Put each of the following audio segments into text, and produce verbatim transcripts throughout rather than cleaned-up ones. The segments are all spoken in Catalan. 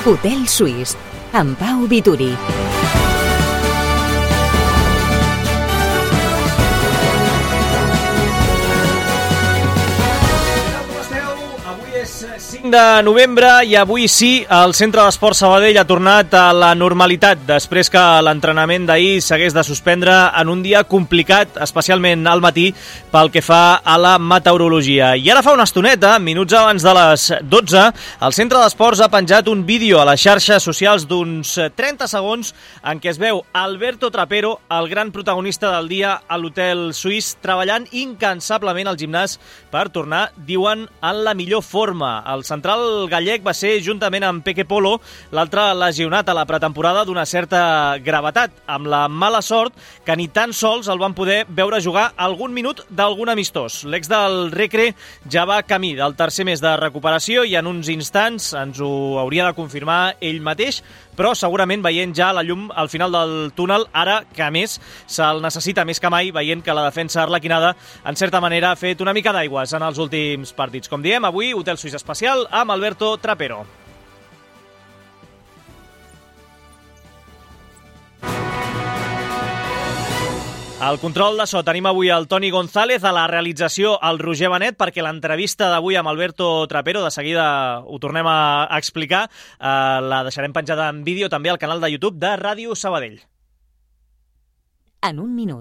Hotel Suís, amb Pau Vituri. cinc de novembre i avui sí, el Centre d'Esport Sabadell ha tornat a la normalitat després que l'entrenament d'ahir s'hagués de suspendre en un dia complicat, especialment al matí, pel que fa a la meteorologia. I ara fa una estoneta, minuts abans de les dotze, el Centre d'Esports ha penjat un vídeo a les xarxes socials d'uns trenta segons en què es veu Alberto Trapero, el gran protagonista del dia a l'Hotel Suís, treballant incansablement al gimnàs per tornar, diuen, en la millor forma. El central gallec va ser, juntament amb Peque Polo, l'altre lesionat a la pretemporada d'una certa gravetat, amb la mala sort que ni tan sols el van poder veure jugar algun minut d'algun amistós. L'ex del Recre ja va camí del tercer mes de recuperació i en uns instants ens ho hauria de confirmar ell mateix, però segurament veient ja la llum al final del túnel, ara que a més se'l necessita més que mai, veient que la defensa arlequinada en certa manera ha fet una mica d'aigües en els últims partits. Com diem, avui Hotel Suís especial amb Alberto Trapero. Al control de so tenim avui el Toni González, a la realització el Roger Benet, perquè l'entrevista d'avui amb Alberto Trapero, de seguida ho tornem a explicar, eh, la deixarem penjada en vídeo també al canal de YouTube de Ràdio Sabadell. En un minut.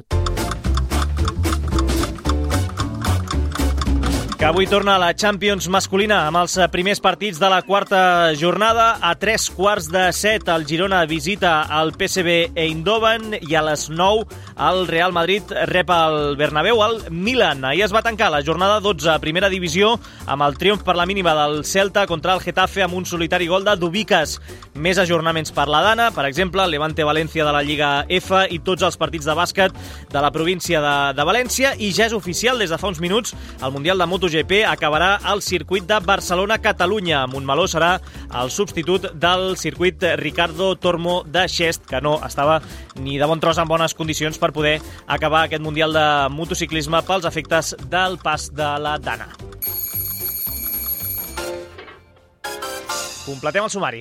Que avui torna la Champions masculina amb els primers partits de la quarta jornada. A tres quarts de set el Girona visita el P S V Eindhoven i a les nou el Real Madrid rep el Bernabéu al Milan. Ahir es va tancar la jornada dotze a primera divisió amb el triomf per la mínima del Celta contra el Getafe amb un solitari gol de Dubicas. Més ajornaments per la Dana, per exemple, Levante-València de la Lliga F i tots els partits de bàsquet de la província de, de València. I ja és oficial, des de fa uns minuts, el Mundial de MotoGP acabarà al circuit de Barcelona-Catalunya. Montmeló serà el substitut del circuit Ricardo Tormo de Xest, que no estava ni de bon tros en bones condicions per poder acabar aquest Mundial de motociclisme pels efectes del pas de la Dana. Completem el sumari.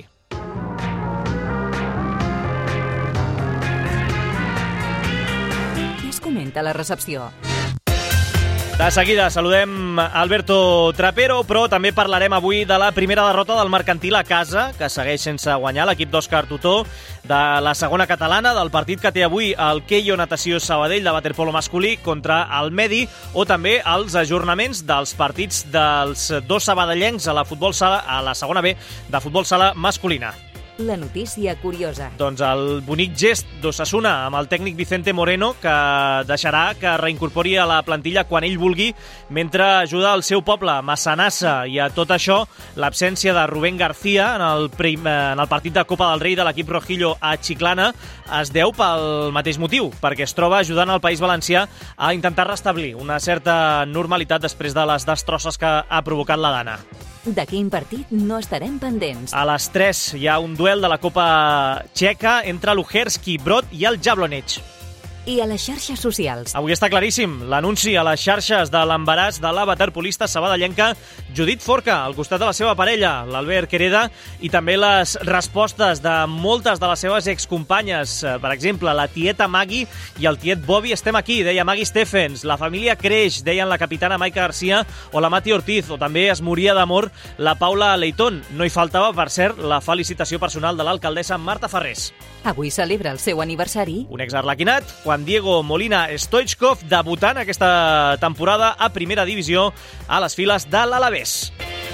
Què es comenta a la recepció? De seguida saludem Alberto Trapero, però també parlarem avui de la primera derrota del Mercantil a casa, que segueix sense guanyar l'equip d'Òscar Tutó, de la segona catalana, del partit que té avui el Keio Natació Sabadell de waterpolo masculí contra el Medi, o també els ajornaments dels partits dels dos sabadellencs a la futbol sala, a la segona B de futbol sala masculina. La notícia curiosa. Doncs el bonic gest d'Osasuna amb el tècnic Vicente Moreno, que deixarà que reincorpori a la plantilla quan ell vulgui, mentre ajuda el seu poble, Massanassa. I a tot això, l'absència de Rubén García en el, prim, en el partit de Copa del Rei de l'equip Rojillo a Chiclana es deu pel mateix motiu, perquè es troba ajudant el País Valencià a intentar restablir una certa normalitat després de les destrosses que ha provocat la Dana. De quin partit no estarem pendents? A les tres hi ha un duel de la Copa Txeca entre l'Uherski Brod i el Jablonec. I a les xarxes socials? Avui està claríssim l'anunci a les xarxes de l'embaràs de la waterpolista sabadellenca Judit Forca, al costat de la seva parella, l'Albert Quereda, i també les respostes de moltes de les seves excompanyes. Per exemple, la tieta Maggie i el tiet Bobby estem aquí, deia Maggie Stephens. La família creix, deien la capitana Maica Garcia o la Mati Ortiz, o també es moria d'amor la Paula Leitón. No hi faltava, per cert, la felicitació personal de l'alcaldessa Marta Ferrés. Avui celebra el seu aniversari un exarlequinat, Juan Diego Molina Stoichkov, debutant aquesta temporada a primera divisió a les files de l'Alavés.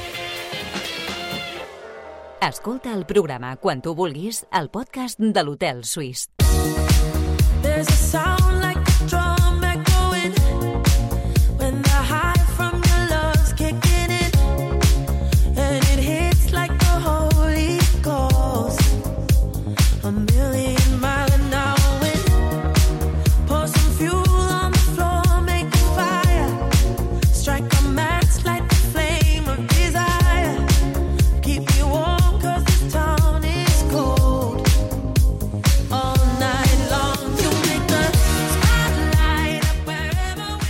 Escolta el programa quan tu vulguis al podcast de l'Hotel Suís. All night long, you make the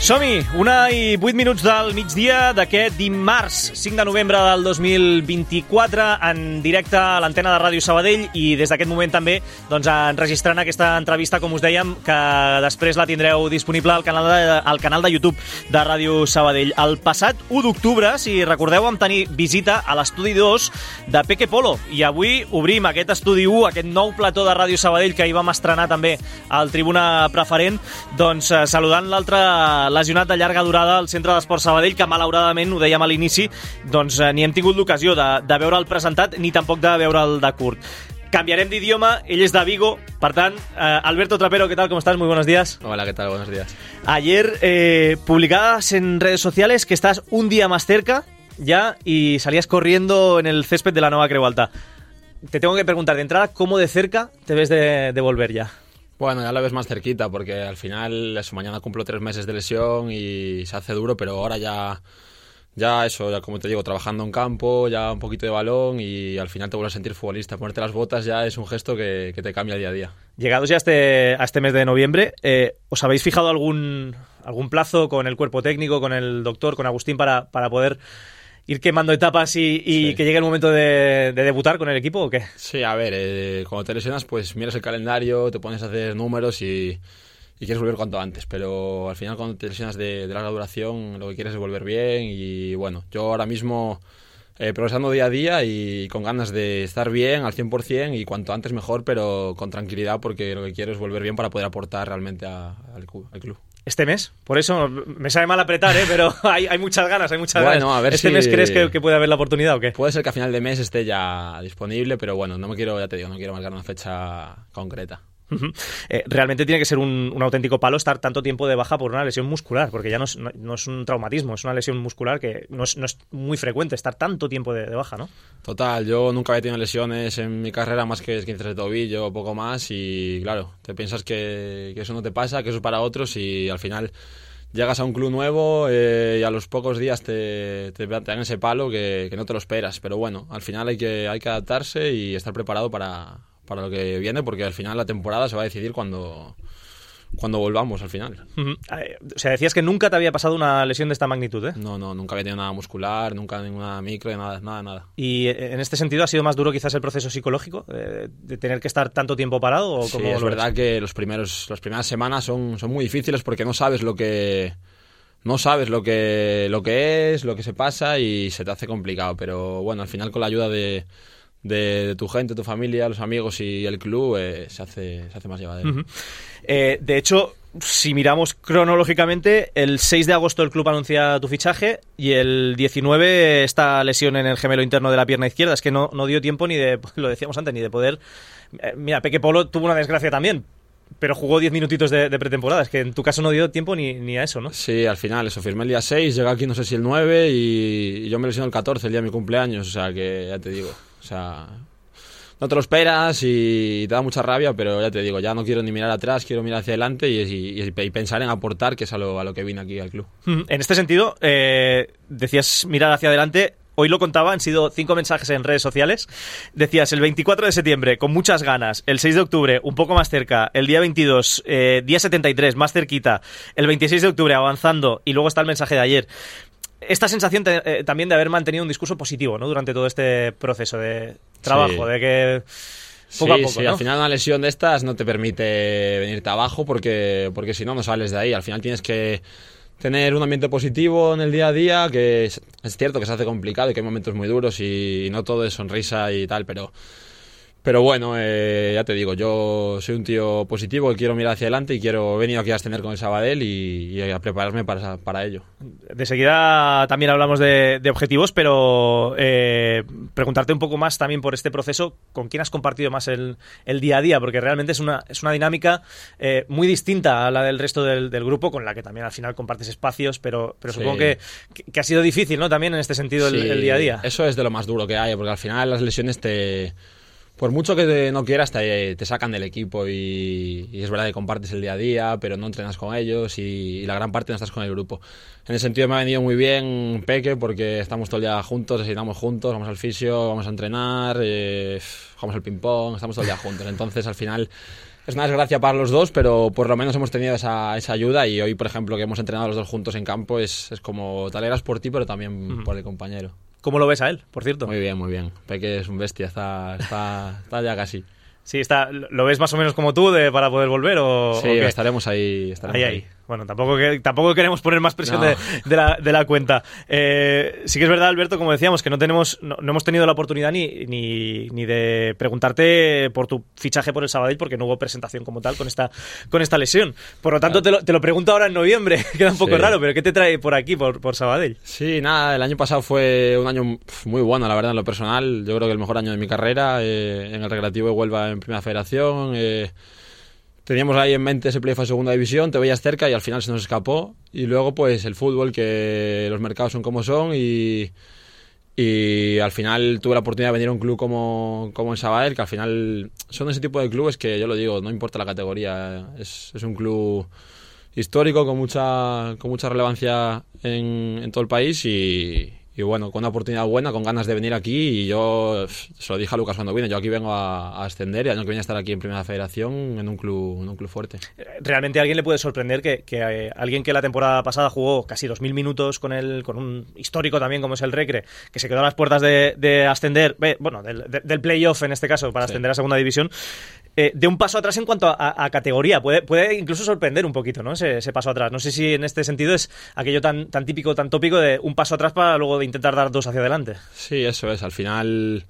Som-hi, una i vuit minuts del migdia d'aquest dimarts cinc de novembre del dos mil vint-i-quatre, en directe a l'antena de Ràdio Sabadell i des d'aquest moment també doncs, enregistrant aquesta entrevista, com us dèiem, que després la tindreu disponible al canal de, al canal de YouTube de Ràdio Sabadell. El passat u d'octubre, si recordeu, vam tenir visita a l'estudi dos de Peque Polo i avui obrim aquest estudi u, aquest nou plató de Ràdio Sabadell que hi vam estrenar també al Tribuna Preferent, doncs saludant l'altre lesionat de llarga durada al Centre d'Esport Sabadell, que malauradament, ho dèiem a l'inici, doncs ni hem tingut l'ocasió de, de veure'l presentat ni tampoc de veure'l de curt. Cambiarem d'idioma, ell es de Vigo, per tant, eh, Alberto Trapero, ¿qué tal? ¿Cómo estás? Muy buenos días. Hola, ¿qué tal? Buenos días. Ayer eh, publicabas en redes sociales que estás un día más cerca ya y salías corriendo en el césped de la Nova Creu Alta. Te tengo que preguntar de entrada, ¿cómo de cerca te ves de, de volver ya? Bueno, ya lo ves más cerquita porque al final, eso, mañana cumplo tres meses de lesión y se hace duro, pero ahora ya, ya eso, ya como te digo, trabajando en campo, ya un poquito de balón y al final te vuelves a sentir futbolista. Ponerte las botas ya es un gesto que, que te cambia el día a día. Llegados ya a este, a este mes de noviembre, eh, ¿os habéis fijado algún, algún plazo con el cuerpo técnico, con el doctor, con Agustín, para, para poder ir quemando etapas y, y sí. que llegue el momento de, de debutar con el equipo o qué? Sí, a ver, eh, cuando te lesionas pues miras el calendario, te pones a hacer números y, y quieres volver cuanto antes, pero al final cuando te lesionas de, de larga duración lo que quieres es volver bien y bueno, yo ahora mismo eh, progresando día a día y con ganas de estar bien al cien por ciento y cuanto antes mejor, pero con tranquilidad porque lo que quiero es volver bien para poder aportar realmente a, al, al club. ¿Este mes? Por eso me sabe mal apretar, ¿eh? Pero hay, hay muchas ganas, hay muchas bueno, ganas. A ver ¿Este si... mes crees que, que puede haber la oportunidad o qué? Puede ser que a final de mes esté ya disponible, pero bueno, no me quiero, ya te digo, no quiero marcar una fecha concreta. Uh-huh. Eh, realmente tiene que ser un, un auténtico palo estar tanto tiempo de baja por una lesión muscular, porque ya no es, no, no es un traumatismo, es una lesión muscular que no es, no es muy frecuente estar tanto tiempo de, de baja, ¿no? Total, yo nunca había tenido lesiones en mi carrera más que esguinces de tobillo o poco más y claro, te piensas que, que eso no te pasa, que eso es para otros y al final llegas a un club nuevo eh, y a los pocos días te, te, te dan ese palo que, que no te lo esperas, pero bueno, al final hay que, hay que adaptarse y estar preparado para... para lo que viene, porque al final la temporada se va a decidir cuando, cuando volvamos al final. Uh-huh. O sea, decías que nunca te había pasado una lesión de esta magnitud, ¿eh? No, no, nunca había tenido nada muscular, nunca ninguna micro, nada, nada, nada. ¿Y en este sentido ha sido más duro quizás el proceso psicológico de, de tener que estar tanto tiempo parado? ¿O sí, cómo es verdad que los primeros, las primeras semanas son, son muy difíciles porque no sabes lo que... No sabes lo que, lo que es, lo que se pasa y se te hace complicado, pero bueno, al final con la ayuda de... De, de tu gente, tu familia, los amigos y el club eh, se hace se hace más llevadero. Uh-huh. Eh, de hecho, si miramos cronológicamente, el seis de agosto el club anuncia tu fichaje y el diecinueve esta lesión en el gemelo interno de la pierna izquierda. Es que no, no dio tiempo ni de, lo decíamos antes, ni de poder... Eh, mira, Peque Polo tuvo una desgracia también, pero jugó diez minutitos de, de pretemporada. Es que en tu caso no dio tiempo ni, ni a eso, ¿no? Sí, al final, eso, firmé el día seis, llegué aquí no sé si el nueve y, y yo me lesioné el catorce, el día de mi cumpleaños, o sea que ya te digo... O sea, no te lo esperas y te da mucha rabia, pero ya te digo, ya no quiero ni mirar atrás, quiero mirar hacia adelante y, y, y pensar en aportar, que es a lo, a lo que vine aquí al club. En este sentido, eh, decías mirar hacia adelante. Hoy lo contaba, han sido cinco mensajes en redes sociales. Decías el veinticuatro de septiembre, con muchas ganas. El seis de octubre, un poco más cerca. El día veintidós, eh, día setenta y tres, más cerquita. El veintiséis de octubre, avanzando. Y luego está el mensaje de ayer. Esta sensación te, eh, también de haber mantenido un discurso positivo, ¿no? Durante todo este proceso de trabajo, sí. de que poco sí, a poco, sí, ¿no? Al final una lesión de estas no te permite venirte abajo porque, porque si no, no sales de ahí. Al final tienes que tener un ambiente positivo en el día a día, que es, es cierto que se hace complicado y que hay momentos muy duros y, y no todo es sonrisa y tal, pero... Pero bueno, eh, ya te digo, yo soy un tío positivo que quiero mirar hacia adelante y quiero venir aquí a ascender con el Sabadell y, y a prepararme para, para ello. De seguida también hablamos de, de objetivos, pero eh, preguntarte un poco más también por este proceso, ¿con quién has compartido más el, el día a día? Porque realmente es una, es una dinámica eh, muy distinta a la del resto del, del grupo, con la que también al final compartes espacios, pero, pero supongo sí. que, que ha sido difícil, ¿no? También en este sentido el, sí, el día a día. Eso es de lo más duro que hay, porque al final las lesiones te... Por mucho que te, no quieras, te, te sacan del equipo y, y es verdad que compartes el día a día, pero no entrenas con ellos y, y la gran parte no estás con el grupo. En ese sentido me ha venido muy bien Peque porque estamos todo el día juntos, desayunamos juntos, vamos al fisio, vamos a entrenar, eh, jugamos al ping-pong, estamos todo el día juntos. Entonces al final es una desgracia para los dos, pero por lo menos hemos tenido esa, esa ayuda y hoy, por ejemplo, que hemos entrenado los dos juntos en campo, es, es como te alegras por ti, pero también mm. por el compañero. ¿Cómo lo ves a él, por cierto? Muy bien, muy bien. Peque es un bestia, está, está, está ya casi. Sí, está, ¿lo ves más o menos como tú de, para poder volver? O, sí, ¿o qué? estaremos ahí. Estaremos ahí, ahí. ahí. Bueno, tampoco, que, tampoco queremos poner más presión no. de, de, la, de la cuenta. Eh, sí que es verdad, Alberto, como decíamos, que no tenemos no, no hemos tenido la oportunidad ni, ni, ni de preguntarte por tu fichaje por el Sabadell, porque no hubo presentación como tal con esta, con esta lesión. Por lo tanto, claro. te, lo, te lo pregunto ahora en noviembre. Queda un poco sí. raro, pero ¿qué te trae por aquí, por, por Sabadell? Sí, nada, el año pasado fue un año muy bueno, la verdad, en lo personal. Yo creo que el mejor año de mi carrera. Eh, en el Recreativo de Huelva en Primera Federación. Eh, Teníamos ahí en mente ese playoff a segunda división, te veías cerca y al final se nos escapó. Y luego pues el fútbol, que los mercados son como son y, y al final tuve la oportunidad de venir a un club como, como el Sabadell, que al final son ese tipo de clubes que yo lo digo, no importa la categoría, es, es un club histórico con mucha, con mucha relevancia en, en todo el país y... Y bueno, con una oportunidad buena, con ganas de venir aquí, y yo se lo dije a Lucas cuando vine, yo aquí vengo a, a ascender y el año que viene a estar aquí en Primera Federación en un club, en un club fuerte. Realmente a alguien le puede sorprender que, que eh, alguien que la temporada pasada jugó casi dos mil minutos con el, con un histórico también como es el Recre, que se quedó a las puertas de, de ascender, eh, bueno, del, de, del playoff en este caso, para sí. ascender a segunda división, eh, de un paso atrás en cuanto a, a categoría, puede, puede incluso sorprender un poquito, ¿no? Ese, ese paso atrás. No sé si en este sentido es aquello tan, tan típico, tan tópico de un paso atrás para luego de intentar dar dos hacia adelante. Sí, eso es. Al final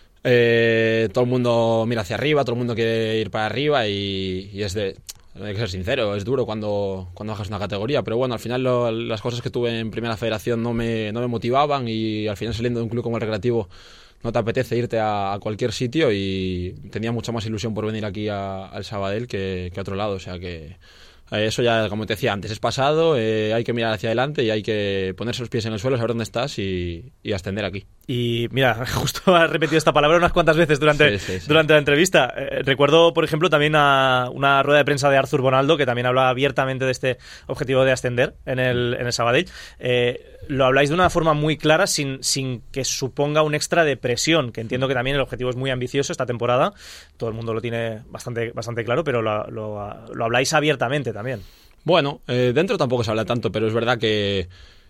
eh, todo el mundo mira hacia arriba, todo el mundo quiere ir para arriba y, y es de... Hay que ser sincero, es duro cuando, cuando bajas una categoría, pero bueno, al final lo, las cosas que tuve en Primera Federación no me, no me motivaban y al final saliendo de un club como el Recreativo no te apetece irte a, a cualquier sitio y tenía mucha más ilusión por venir aquí a, al Sabadell que, que a otro lado, o sea que... Eso ya, como te decía antes, es pasado, eh, hay que mirar hacia adelante y hay que ponerse los pies en el suelo, saber dónde estás y, y ascender aquí. Y mira, justo has repetido esta palabra unas cuantas veces durante, sí, sí, sí. durante la entrevista. Eh, recuerdo, por ejemplo, también a una rueda de prensa de Arthur Bonaldo, que también hablaba abiertamente de este objetivo de ascender en el, en el Sabadell. Eh, lo habláis de una forma muy clara, sin, sin que suponga un extra de presión, que entiendo que también el objetivo es muy ambicioso esta temporada, todo el mundo lo tiene bastante, bastante claro, pero lo, lo, lo habláis abiertamente también. Bueno, eh, dentro tampoco se habla tanto, pero es verdad que,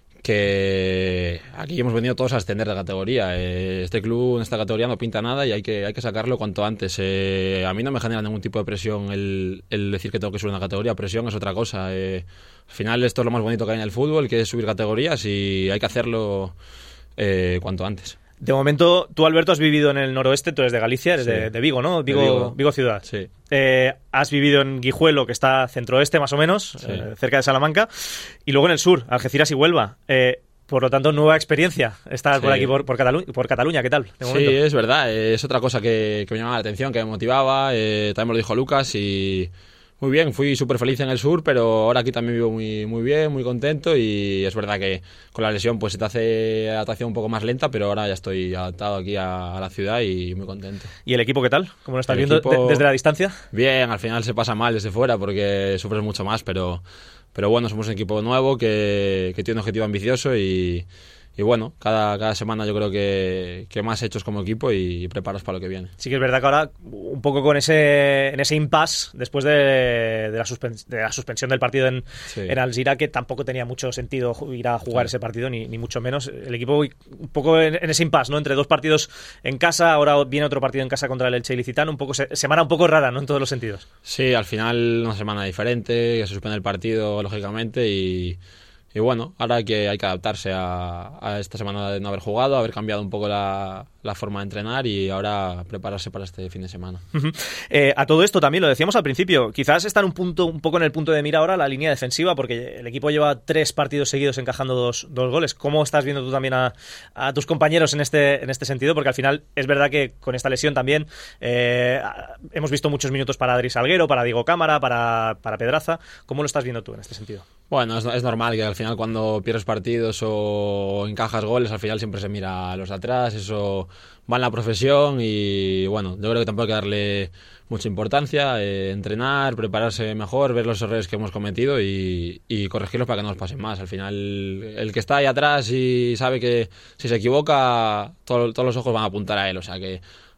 que aquí hemos venido todos a ascender de categoría. Eh, este club en esta categoría no pinta nada y hay que, hay que sacarlo cuanto antes. Eh, a mí no me genera ningún tipo de presión el, el decir que tengo que subir una categoría. Presión es otra cosa. Eh, al final esto es lo más bonito que hay en el fútbol, que es subir categorías y hay que hacerlo eh, cuanto antes. De momento, tú, Alberto, has vivido en el noroeste, tú eres de Galicia, eres sí. de, de Vigo, ¿no? Vigo, Vigo. Vigo ciudad. Sí. Eh, has vivido en Guijuelo, que está centro-oeste más o menos, sí. eh, cerca de Salamanca, y luego en el sur, Algeciras y Huelva. Eh, por lo tanto, nueva experiencia estar sí. por aquí, por, por, Catalu- por Cataluña. ¿Qué tal? De momento? Sí, es verdad. Eh, es otra cosa que, que me llamaba la atención, que me motivaba. Eh, también me lo dijo Lucas y... Muy bien, fui súper feliz en el sur, pero ahora aquí también vivo muy, muy bien, muy contento y es verdad que con la lesión pues se te hace adaptación un poco más lenta, pero ahora ya estoy adaptado aquí a, a la ciudad y muy contento. ¿Y el equipo qué tal? ¿Cómo lo estás el viendo equipo, de, desde la distancia? Bien, al final se pasa mal desde fuera porque sufres mucho más, pero, pero bueno, somos un equipo nuevo que, que tiene un objetivo ambicioso y... Y bueno, cada, cada semana yo creo que, que más hechos como equipo y preparas para lo que viene. Sí que es verdad que ahora, un poco con ese en ese impasse, después de, de, la, suspens- de la suspensión del partido en, sí. en Alzira, que tampoco tenía mucho sentido ir a jugar sí. ese partido, ni, ni mucho menos. El equipo un poco en, en ese impasse, ¿no? Entre dos partidos en casa, ahora viene otro partido en casa contra el Elche Ilicitano, un poco se, semana un poco rara, ¿no? En todos los sentidos. Sí, al final una semana diferente, que se suspende el partido, lógicamente, y... Y bueno, ahora hay que, hay que adaptarse a, a esta semana de no haber jugado, haber cambiado un poco la, la forma de entrenar y ahora prepararse para este fin de semana. Uh-huh. Eh, a todo esto también, lo decíamos al principio, quizás está en un, punto, un poco en el punto de mira ahora la línea defensiva, porque el equipo lleva tres partidos seguidos encajando dos, dos goles. ¿Cómo estás viendo tú también a, a tus compañeros en este, en este sentido? Porque al final es verdad que con esta lesión también eh, hemos visto muchos minutos para Adri Salguero, para Diego Cámara, para, para Pedraza. ¿Cómo lo estás viendo tú en este sentido? Bueno, es, es normal que al final cuando pierdes partidos o encajas goles, al final siempre se mira a los de atrás, eso va en la profesión y bueno, yo creo que tampoco hay que darle mucha importancia, eh, entrenar, prepararse mejor, ver los errores que hemos cometido y, y corregirlos para que no nos pasen más. Al final, el que está ahí atrás y sabe que si se equivoca, todo, todos los ojos van a apuntar a él, o sea que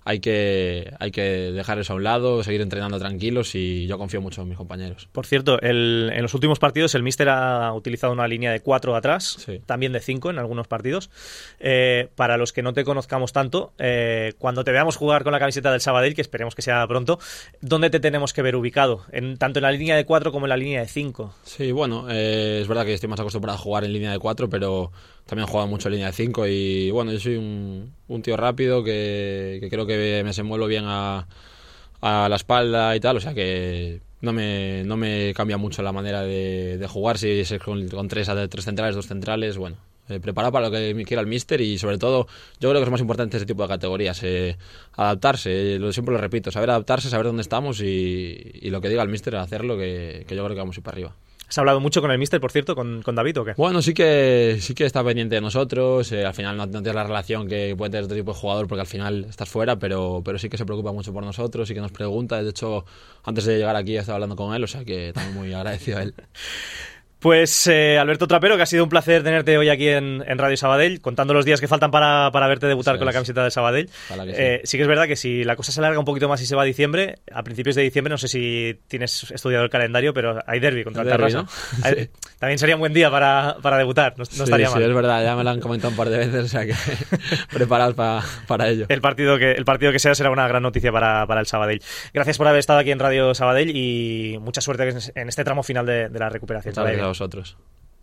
hay que, hay que dejar eso a un lado, seguir entrenando tranquilos y yo confío mucho en mis compañeros. Por cierto, el, en los últimos partidos el míster ha utilizado una línea de cuatro atrás, sí. también de cinco en algunos partidos. Eh, para los que no te conozcamos tanto, eh, cuando te veamos jugar con la camiseta del Sabadell, que esperemos que sea pronto, ¿dónde te tenemos que ver ubicado? En, tanto en la línea de cuatro como en la línea de cinco. Sí, bueno, eh, es verdad que estoy más acostumbrado a jugar en línea de cuatro, pero también he jugado mucho en línea de cinco y bueno, yo soy un, un tío rápido que, que creo que me desenvuelvo bien a, a la espalda y tal, o sea que no me, no me cambia mucho la manera de, de jugar, si es con, con tres, tres centrales, dos centrales, bueno, eh, preparado para lo que quiera el míster y sobre todo yo creo que es más importante ese tipo de categorías, eh, adaptarse, eh, lo, siempre lo repito, saber adaptarse, saber dónde estamos y, y lo que diga el míster hacerlo, que, que yo creo que vamos a ir para arriba. ¿Has hablado mucho con el míster, por cierto, con, con David o qué? Bueno, sí que sí que está pendiente de nosotros, eh, al final no, no tienes la relación que puede tener otro tipo de jugador porque al final estás fuera, pero, pero sí que se preocupa mucho por nosotros, sí que nos pregunta, de hecho antes de llegar aquí estaba hablando con él, o sea que también muy agradecido a él. Pues eh, Alberto Trapero, que ha sido un placer tenerte hoy aquí en, en Radio Sabadell, contando los días que faltan para, para verte debutar con la camiseta del Sabadell. Que sí. Eh, sí que es verdad que si la cosa se alarga un poquito más y se va a diciembre, a principios de diciembre, no sé si tienes estudiado el calendario, pero hay derbi contra el derbi, Terrassa, ¿no? Sí. También sería un buen día para, para debutar, no, no sí, estaría sí, mal. Sí, es verdad, ya me lo han comentado un par de veces, o sea que preparados para, para ello. El partido, que, el partido que sea será una gran noticia para, para el Sabadell. Gracias por haber estado aquí en Radio Sabadell y mucha suerte en este tramo final de, de la recuperación. Muchas gracias a vosotros.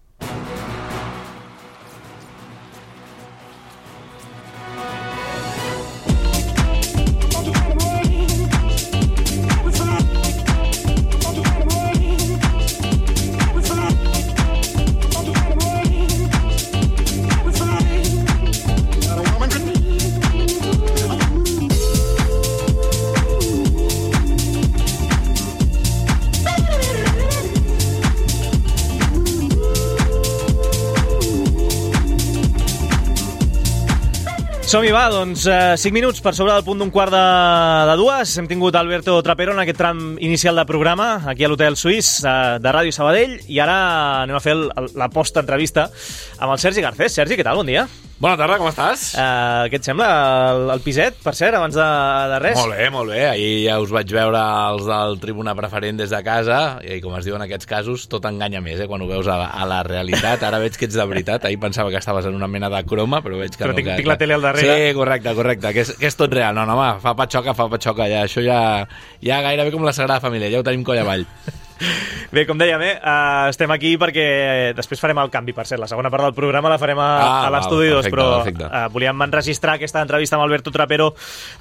Som-hi, va, doncs eh, cinc minuts per sobre del punt d'un quart de, de dues. Hem tingut Alberto Trapero en aquest tram inicial de programa, aquí a l'Hotel Suís eh, de Ràdio Sabadell, i ara anem a fer el, el, la post-entrevista amb el Sergi Garcés. Sergi, què tal? Bon dia. Bona tarda, com estàs? Uh, què et sembla el, el piset, per cert, abans de, de res? Molt bé, molt bé. Ahir ja us vaig veure els del Tribuna Preferent des de casa i, com es diu en aquests casos, tot enganya més, eh, quan ho veus a la, a la realitat. Ara veig que ets de veritat. Ahir pensava que estaves en una mena de croma, però veig que però no. Tinc, que, tinc la tele al darrere. Sí, correcte, correcte, que és, que és tot real. No, no, home, fa patxoca, fa patxoca. Ja, això ja, ja gairebé com la Sagrada Família, ja ho tenim coll avall. Bé, com dèiem, eh, uh, estem aquí perquè després farem el canvi, per cert. La segona part del programa la farem a, ah, a l'estudi dos, però uh, volíem enregistrar aquesta entrevista amb Alberto Trapero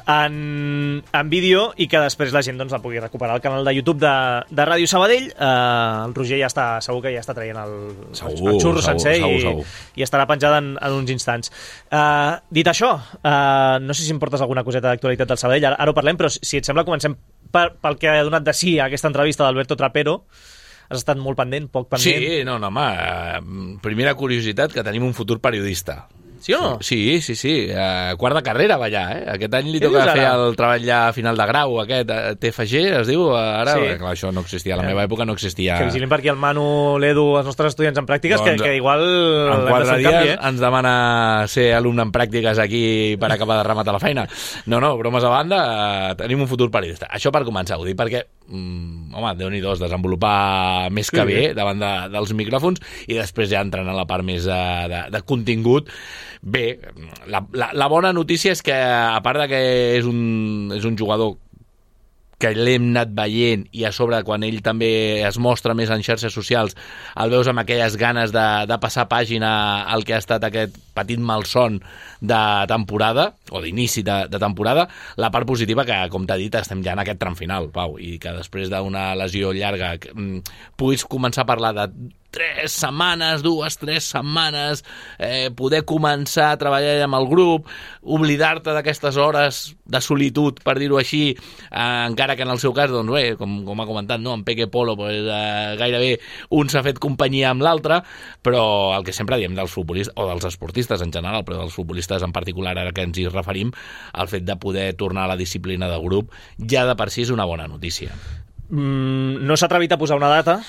en, en vídeo i que després la gent doncs, la pugui recuperar al canal de YouTube de, de Ràdio Sabadell. Uh, el Roger ja està, segur que ja està traient el, segur, el xurro segur, sencer segur, i, segur. i estarà penjada en, en uns instants. Uh, dit això, uh, no sé si em portes alguna coseta d'actualitat del Sabadell, ara, ara ho parlem, però si et sembla comencem per, pel que ha donat de sí a aquesta entrevista d'Alberto Trapero. Has estat molt pendent, poc pendent? Sí, no, no, home, primera curiositat, que tenim un futur periodista. Sí o no? Sí, sí, sí. Uh, quart de carrera va allà, eh? Aquest any li toca fer el treball ja final de grau, aquest T F G, es diu, ara, sí. Clar, això no existia, a la meva època no existia. Que vigilin per aquí el Manu, l'Edu, els nostres estudiants en pràctiques, doncs, que, que igual... En quatre dies canvi, eh? Ens demana ser alumne en pràctiques aquí per acabar de rematar la feina. No, no, bromes a banda, uh, tenim un futur periodista. Això per començar, ho dic perquè, um, home, Déu-n'hi-do, desenvolupar més que sí, bé davant de, dels micròfons i després ja entrant a la part més de, de, de contingut. Bé, la, la, la bona notícia és que, a part de que és un, és un jugador que l'hem anat veient i a sobre quan ell també es mostra més en xarxes socials el veus amb aquelles ganes de, de passar pàgina al que ha estat aquest petit malson de temporada o d'inici de, de temporada, la part positiva que, com t'ha dit, estem ja en aquest tram final, Pau, i que després d'una lesió llarga mm, puguis començar a parlar de tres setmanes, dues, tres setmanes, eh, poder començar a treballar amb el grup, oblidar-te d'aquestes hores de solitud, per dir-ho així, eh, encara que en el seu cas, doncs bé, com, com ha comentat, no? En Peque Polo, pues, eh, gairebé un s'ha fet companyia amb l'altre, però el que sempre diem dels futbolistes, o dels esportistes en general, però dels futbolistes en particular, ara que ens hi referim, el fet de poder tornar a la disciplina de grup, ja de per si és una bona notícia. Mm, no s'ha atrevit a posar una data,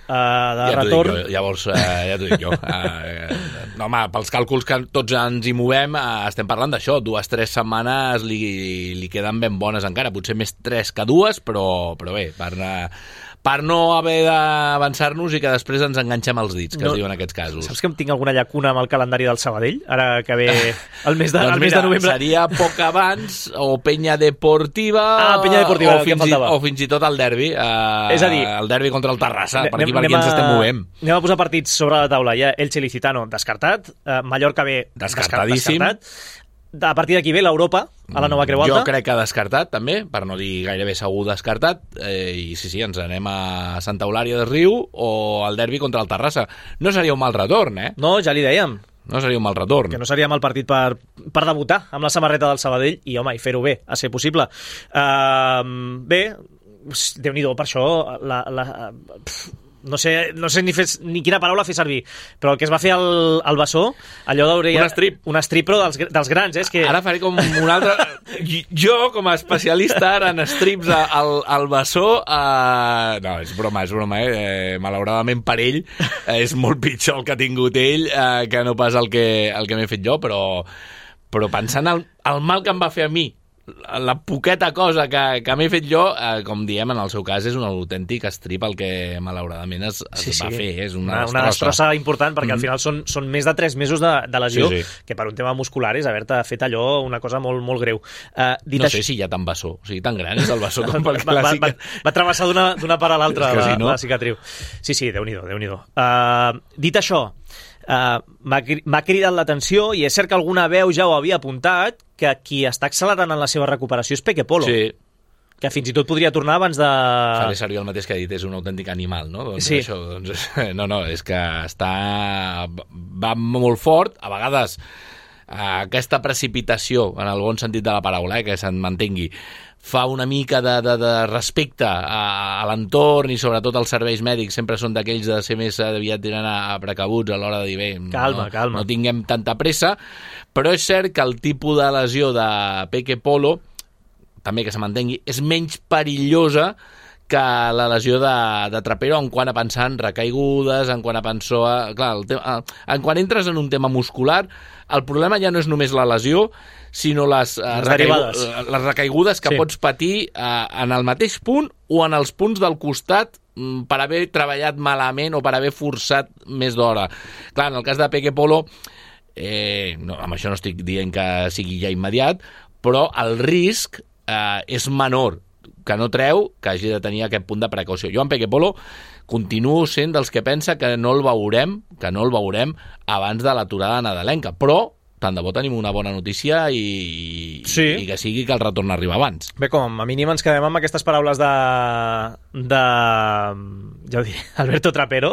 de ja retorn... Jo, llavors, uh, ja t'ho dic jo. Uh, no, home, pels càlculs que tots ens hi movem, uh, estem parlant d'això. Dues, tres setmanes li, li queden ben bones encara. Potser més tres que dues, però, però bé, per, uh, per no haver d'avançar-nos i que després ens enganxem els dits, que no, es diu en aquests casos. Saps que em tinc alguna llacuna amb el calendari del Sabadell? Ara que ve el mes de, doncs el mes mira, de novembre. Seria poc abans, o Penya Deportiva, ah, Penya Deportiva o, fins i, o fins i tot el derbi. Uh, és a dir, el derbi contra el Terrassa, per aquí, anem, per aquí ens a, estem movent. Anem a posar partits sobre la taula. Ja Elche Licitano, descartat. Uh, Mallorca B, descartadíssim. Descartat. A partir d'aquí ve l'Europa, a la nova Creu Alta. Jo crec que descartat, també, per no dir gairebé segur descartat. Eh, I sí, sí, ens anem a Santa Eulària de Riu o al derbi contra el Terrassa. No seria un mal retorn, eh? No, ja li dèiem. No seria un mal retorn. Que no seria mal partit per, per debutar amb la samarreta del Sabadell i, home, i fer-ho bé, a ser possible. Uh, bé, Déu-n'hi-do, per això la... la pff, no sé, no sé ni, fer, ni quina paraula fer servir, però el que es va fer al, al Bessó, allò d'Aureia... Un strip. Un strip, però dels, dels grans, eh? És que... Ara faré com un altre... Jo, com a especialista ara en strips al, al Bessó... Uh... No, és broma, és broma, eh? eh malauradament per ell eh, és molt pitjor el que ha tingut ell eh, que no pas el que, el que m'he fet jo, però, però pensant el, el mal que em va fer a mi, la poqueta cosa que, que m'he fet jo, eh, com diem, en el seu cas és un autèntic strip el que malauradament es, es sí, sí. va fer, és una, una, destrossa. una destrossa important, perquè mm. al final són, són més de tres mesos de, de lesió, sí, sí. que per un tema muscular és haver-te fet allò una cosa molt, molt greu. Uh, dit no això... sé si hi ha tant bessó, o sigui, tan gran és el bessó com per va, va, va, va travessar d'una part a l'altra la, si no... la cicatriu. Sí, sí, Déu-n'hi-do, Déu-n'hi-do. Uh, dit això, Uh, m'ha cridat l'atenció i és cert que alguna veu ja ho havia apuntat, que qui està accelerant en la seva recuperació és Peque Polo, sí. que fins i tot podria tornar abans de... Faré servir el mateix que ha dit, és un autèntic animal, no? Doncs sí. Això, doncs, no, no, és que està... va molt fort, a vegades aquesta precipitació, en el bon sentit de la paraula, eh, que se'n mantengui, fa una mica de, de, de respecte a, a l'entorn i sobretot als serveis mèdics, sempre són d'aquells de ser més aviat tirant a, a precabuts a l'hora de dir, bé, calma, no, calma. no tinguem tanta pressa, però és cert que el tipus de lesió de Peque Polo, també que se mantengui, és menys perillosa que la lesió de, de Trapero en quant a pensar en recaigudes, en quant a pensar... A, clar, el tema, en quan entres en un tema muscular, el problema ja no és només la lesió, sinó les, les, recaigu les recaigudes que sí. pots patir eh, en el mateix punt o en els punts del costat mm, per haver treballat malament o per haver forçat més d'hora. Clar, en el cas de Peque Polo, eh, no, amb això no estic dient que sigui ja immediat, però el risc eh, és menor, que no treu que hagi de tenir aquest punt de precaució. Jo en Peque Polo continuo sent dels que pensa que no el veurem, que no el veurem abans de l'aturada nadalenca, però tant de bo tenim una bona notícia i, sí. i que sigui que el retorn arriba abans. Bé, com a mínim ens quedem amb aquestes paraules de... de... ja ho diré, Alberto Trapero.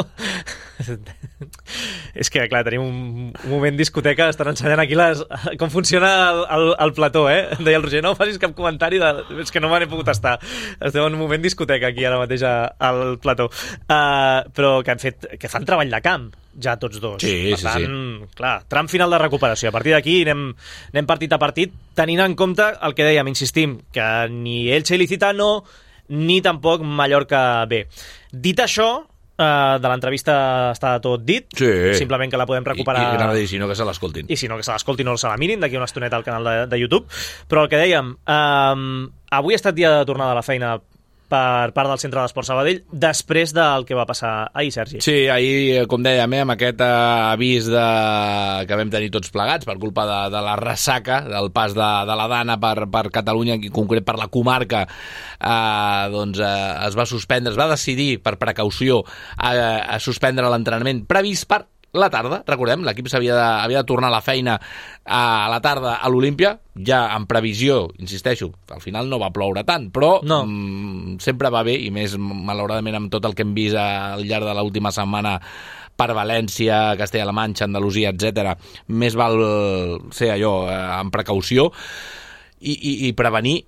És que, clar, tenim un, un moment discoteca, estan ensenyant aquí les, com funciona el, el, el plató, eh? Deia el Roger, no facis cap comentari, de... és que no me n'he pogut estar. Estem en un moment discoteca aquí ara mateix al plató. Uh, però que han fet, que fan treball de camp, ja tots dos. Sí, per sí, tant, sí. clar, tram final de recuperació. A partir d'aquí anem, anem partit a partit, tenint en compte el que dèiem, insistim, que ni Elche Licitano ni tampoc Mallorca B. Dit això, Uh, de l'entrevista està tot dit, sí. simplement que la podem recuperar. I, i anava a dir, si no que se l'escoltin. I si no que se l'escoltin o se la mirin d'aquí una estoneta al canal de, de YouTube. Però el que dèiem, um, avui ha estat dia de tornada a la feina per part del Centre d'Esport Sabadell després del que va passar ahir, Sergi. Sí, ahir, com dèiem, eh, amb aquest eh, avís de... que vam tenir tots plegats per culpa de, de la ressaca del pas de, de la Dana per, per Catalunya, en concret per la comarca, eh, doncs eh, es va suspendre, es va decidir per precaució a, a suspendre l'entrenament previst per la tarda, recordem, l'equip s'havia de, havia de tornar a la feina a la tarda a l'Olímpia, ja en previsió, insisteixo, al final no va ploure tant, però no. mm, sempre va bé, i més malauradament amb tot el que hem vist al llarg de l'última setmana per València, Castella-La Manxa, Andalusia, etcètera. Més val ser allò eh, amb precaució i, i, i prevenir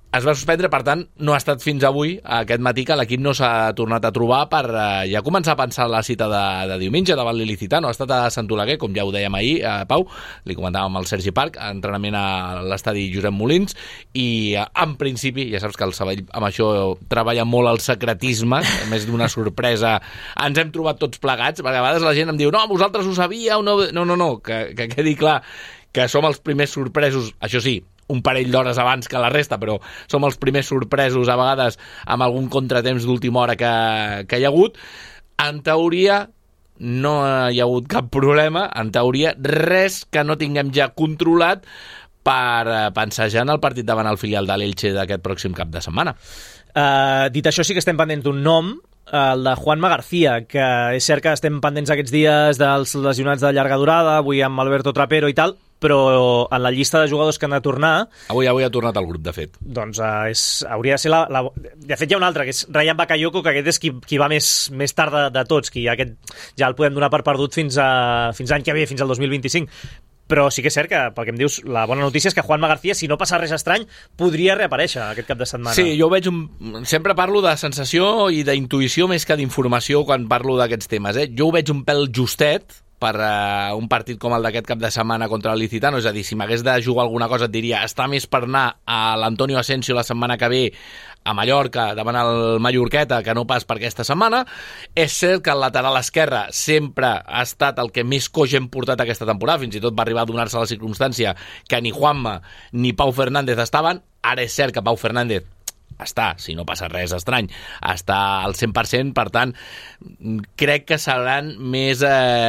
es va suspendre, per tant, no ha estat fins avui, aquest matí, que l'equip no s'ha tornat a trobar per eh, ja començar a pensar la cita de, de diumenge davant l'Ilicitano. Ha estat a Sant Oleguer, com ja ho dèiem ahir, a Pau, li comentàvem al Sergi Parc, entrenament a l'estadi Josep Molins, i eh, en principi, ja saps que el Sabadell amb això treballa molt el secretisme, a més d'una sorpresa, ens hem trobat tots plegats, perquè a vegades la gent em diu, no, vosaltres ho sabíeu, no, no, no, no que, que quedi clar que som els primers sorpresos, això sí, un parell d'hores abans que la resta, però som els primers sorpresos a vegades amb algun contratemps d'última hora que, que hi ha hagut. En teoria no hi ha hagut cap problema, en teoria res que no tinguem ja controlat per pensejar en el partit davant el filial de l'Elche d'aquest pròxim cap de setmana. Uh, dit això, sí que estem pendents d'un nom, el de Juanma García, que és cert que estem pendents aquests dies dels lesionats de llarga durada, avui amb Alberto Trapero i tal, però en la llista de jugadors que han de tornar... Avui avui ha tornat al grup, de fet. Doncs uh, és, hauria de ser la, la... De fet, hi ha un altre, que és Ryan Bakayoko, que aquest és qui, qui va més, més tard de, de tots, qui aquest ja el podem donar per perdut fins, a, fins l'any que ve, fins al dos mil vint-i-cinc. Però sí que és cert que, pel que em dius, la bona notícia és que Juanma García, si no passa res estrany, podria reaparèixer aquest cap de setmana. Sí, jo veig un... Sempre parlo de sensació i d'intuïció més que d'informació quan parlo d'aquests temes, eh? Jo ho veig un pèl justet per uh, un partit com el d'aquest cap de setmana contra el Licitano, és a dir, si m'hagués de jugar alguna cosa et diria, està més per anar a l'Antonio Asensio la setmana que ve a Mallorca davant el Mallorqueta que no pas per aquesta setmana. És cert que el lateral esquerre sempre ha estat el que més coix hem portat aquesta temporada, fins i tot va arribar a donar-se la circumstància que ni Juanma ni Pau Fernández estaven. Ara és cert que Pau Fernández està, si no passa res estrany, està al cent per cent, per tant, crec que seran més,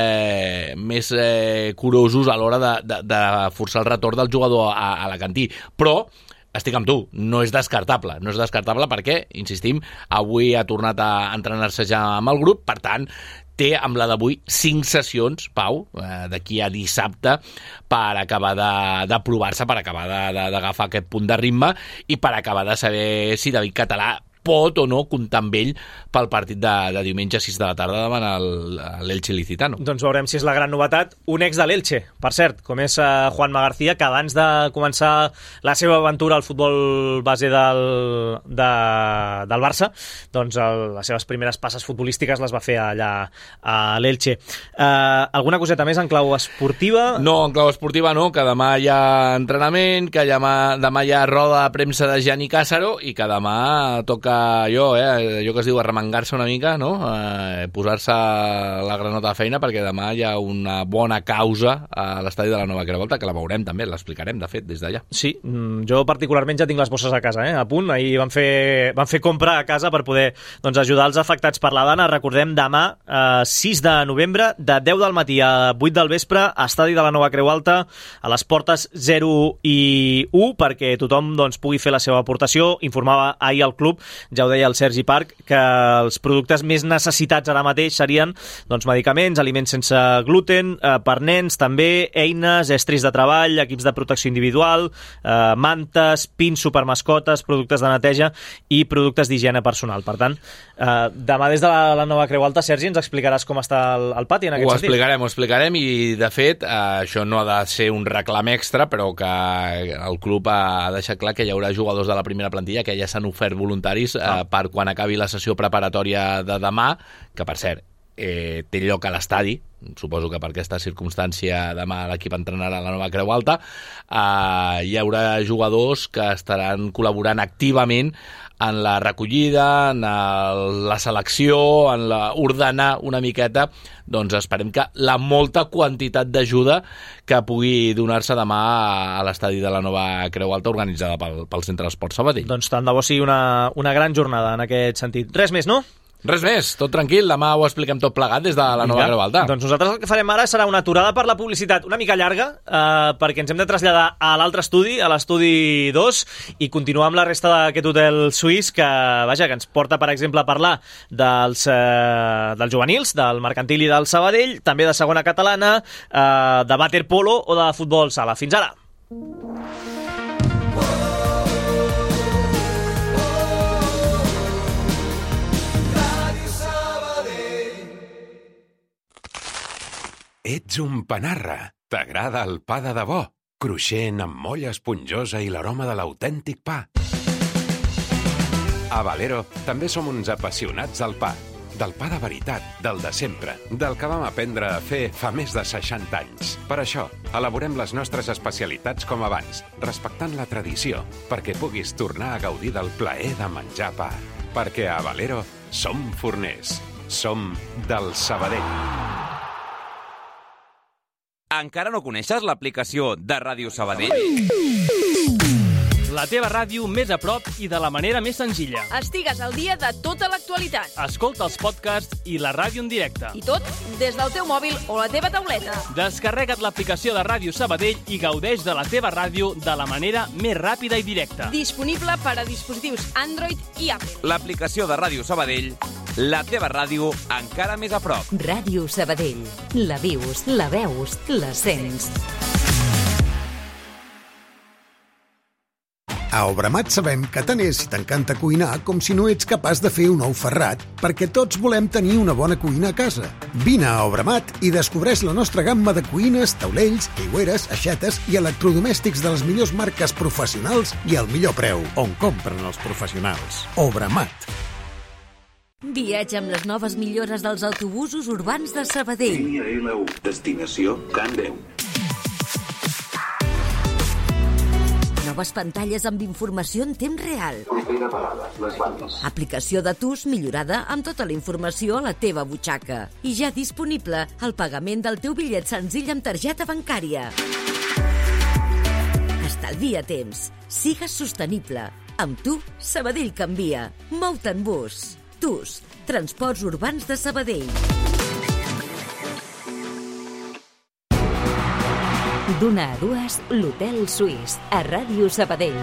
eh, més eh, curosos a l'hora de, de, de forçar el retorn del jugador a, a l'Alacantí. Però estic amb tu, no és descartable, no és descartable perquè, insistim, avui ha tornat a entrenar-se ja amb el grup, per tant, té amb la d'avui cinc sessions, Pau, eh, d'aquí a dissabte, per acabar de, de provar-se, per acabar d'agafar aquest punt de ritme i per acabar de saber si David Català pot o no comptar amb ell pel partit de, de diumenge a sis de la tarda davant l'Elche Licitano. Doncs veurem si és la gran novetat. Un ex de l'Elche, per cert, com és uh, Juanma García, que abans de començar la seva aventura al futbol base del, de, del Barça, doncs el, les seves primeres passes futbolístiques les va fer allà a l'Elche. Uh, alguna coseta més en clau esportiva? No, en clau esportiva no, que demà hi ha entrenament, que demà, demà hi ha roda de premsa de Gianni Càssaro i que demà toca allò, eh, allò que es diu arremangar-se una mica, no? Eh, posar-se la granota de feina, perquè demà hi ha una bona causa a l'estadi de la Nova Creu Alta, que la veurem també, l'explicarem, de fet, des d'allà. Sí, jo particularment ja tinc les bosses a casa, eh, a punt. Ahir van fer, van fer compra a casa per poder doncs, ajudar els afectats per la dana. Recordem, demà, eh, sis de novembre, de deu del matí a vuit del vespre, estadi de la Nova Creu Alta, a les portes zero i u, perquè tothom doncs, pugui fer la seva aportació. Informava ahir el club, ja ho deia el Sergi Parc, que els productes més necessitats ara mateix serien doncs, medicaments, aliments sense gluten, eh, per nens també, eines, estris de treball, equips de protecció individual, eh, mantes, pins supermascotes, productes de neteja i productes d'higiene personal. Per tant, eh, demà des de la, la Nova Creu Alta, Sergi, ens explicaràs com està el, el pati en aquest ho sentit. Ho explicarem, ho explicarem i, de fet, eh, això no ha de ser un reclam extra, però que el club ha deixat clar que hi haurà jugadors de la primera plantilla que ja s'han ofert voluntaris Eh, per quan acabi la sessió preparatòria de demà, que per cert eh, té lloc a l'estadi, suposo que per aquesta circumstància demà l'equip entrenarà a la Nova Creu Alta, eh, hi haurà jugadors que estaran col·laborant activament en la recollida, en el, la selecció, en la, ordenar una miqueta, doncs esperem que la molta quantitat d'ajuda que pugui donar-se demà a l'estadi de la Nova Creu Alta organitzada pel, pel Centre d'Esport Sabadell. Doncs tant de bo sigui una, una gran jornada en aquest sentit. Res més, no? Res més, tot tranquil, demà ho expliquem tot plegat des de la Nova Creu Alta. Doncs nosaltres el que farem ara serà una aturada per la publicitat una mica llarga, eh, perquè ens hem de traslladar a l'altre estudi, a l'estudi dos, i continuar amb la resta d'aquest hotel suís que, vaja, que ens porta, per exemple, a parlar dels, eh, dels juvenils, del mercantil i del Sabadell, també de segona catalana, eh, de waterpolo o de futbol sala. Fins ara! Ets un panarra. T'agrada el pa de debò? Cruixent, amb molla esponjosa i l'aroma de l'autèntic pa. A Valero també som uns apassionats del pa. Del pa de veritat, del de sempre, del que vam aprendre a fer fa més de seixanta anys. Per això, elaborem les nostres especialitats com abans, respectant la tradició, perquè puguis tornar a gaudir del plaer de menjar pa. Perquè a Valero som forners. Som del Sabadell. Encara no coneixes l'aplicació de Ràdio Sabadell? La teva ràdio més a prop i de la manera més senzilla. Estigues al dia de tota l'actualitat. Escolta els podcasts i la ràdio en directe. I tot des del teu mòbil o la teva tauleta. Descarrega't l'aplicació de Ràdio Sabadell i gaudeix de la teva ràdio de la manera més ràpida i directa. Disponible per a dispositius Android i Apple. L'aplicació de Ràdio Sabadell, la teva ràdio encara més a prop. Ràdio Sabadell. La vius, la veus, la sents. A Obramat sabem que tant és si t'encanta cuinar com si no ets capaç de fer un ou ferrat, perquè tots volem tenir una bona cuina a casa. Vine a Obramat i descobreix la nostra gamma de cuines, taulells, aigüeres, aixetes i electrodomèstics de les millors marques professionals i al millor preu, on compren els professionals. Obramat. Viatja amb les noves millores dels autobusos urbans de Sabadell. Línia L u, destinació Can Déu. Noves pantalles amb informació en temps real. Propera parada, les bandes. Aplicació de T U S millorada amb tota la informació a la teva butxaca. I ja disponible el pagament del teu bitllet senzill amb targeta bancària. Estalvia temps. Sigues sostenible. Amb tu, Sabadell canvia. Mou-te en bus. T U S, Transports Urbans de Sabadell. D'una a dues, l'Hotel Suís, a Ràdio Sabadell.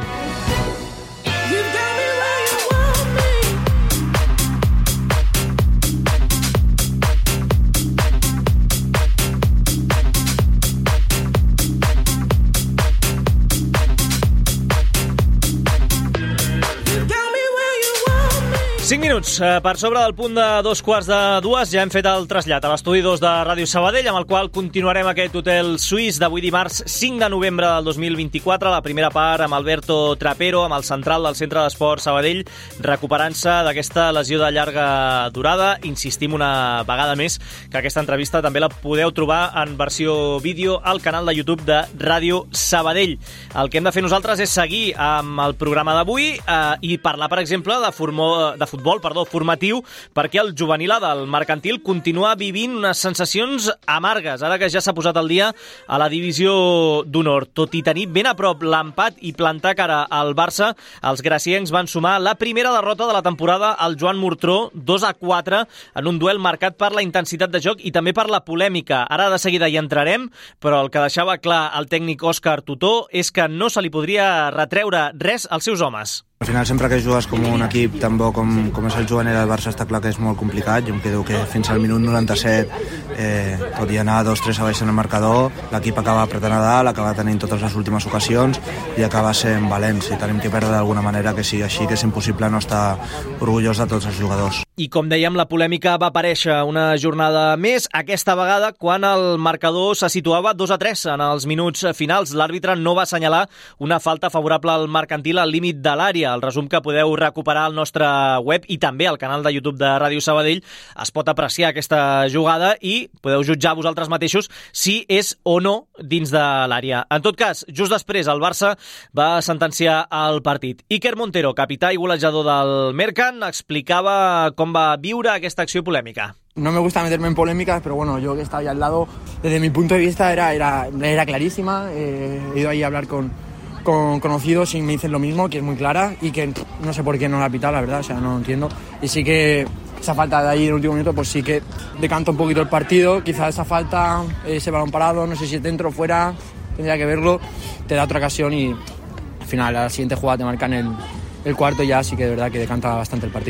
cinc minuts per sobre del punt de dos quarts de dues. Ja hem fet el trasllat a l'estudi dos de Ràdio Sabadell, amb el qual continuarem aquest hotel suís d'avui dimarts cinc de novembre del dos mil vint-i-quatre. La primera part amb Alberto Trapero, amb el central del Centre d'Esport Sabadell, recuperant-se d'aquesta lesió de llarga durada. Insistim una vegada més que aquesta entrevista també la podeu trobar en versió vídeo al canal de YouTube de Ràdio Sabadell. El que hem de fer nosaltres és seguir amb el programa d'avui eh, i parlar, per exemple, de, formo, de futbol futbol, perdó, formatiu, perquè el juvenil A del Mercantil continua vivint unes sensacions amargues, ara que ja s'ha posat al dia a la divisió d'honor. Tot i tenir ben a prop l'empat i plantar cara al Barça, els graciencs van sumar la primera derrota de la temporada al Joan Mortró, dos a quatre, en un duel marcat per la intensitat de joc i també per la polèmica. Ara de seguida hi entrarem, però el que deixava clar el tècnic Òscar Tutó és que no se li podria retreure res als seus homes. Al final, sempre que jugues com un equip tan bo com, com és el juvenil del Barça, està clar que és molt complicat. Jo em quedo que fins al minut noranta-set, eh, tot i anar dos tres a baix en el marcador, l'equip acaba apretant a dalt, acaba tenint totes les últimes ocasions i acaba sent valents. I tenim que perdre d'alguna manera, que sigui així, que és impossible no estar orgullós de tots els jugadors. I com dèiem, la polèmica va aparèixer una jornada més, aquesta vegada quan el marcador se situava dos a tres en els minuts finals. L'àrbitre no va assenyalar una falta favorable al Mercantil al límit de l'àrea. El resum que podeu recuperar al nostre web i també al canal de YouTube de Ràdio Sabadell. Es pot apreciar aquesta jugada i podeu jutjar vosaltres mateixos si és o no dins de l'àrea. En tot cas, just després el Barça va sentenciar el partit. Iker Montero, capità i golejador del Mercan, explicava com va viure aquesta acció polèmica. No me gusta meterme en polémicas, pero bueno, yo que estaba ahí al lado, desde mi punto de vista era, era, era clarísima. Eh, he ido ahí a hablar con, con conocidos y me dicen lo mismo, que es muy clara y que no sé por qué no la ha pitado, la verdad, o sea, no lo entiendo. Y sí que esa falta de ahí en el último minuto, pues sí que decanta un poquito el partido. Quizás esa falta, ese balón parado, no sé si es dentro o fuera, tendría que verlo, te da otra ocasión y al final, a la siguiente jugada te marcan el, el cuarto y ya sí que de verdad que decanta bastante el partido.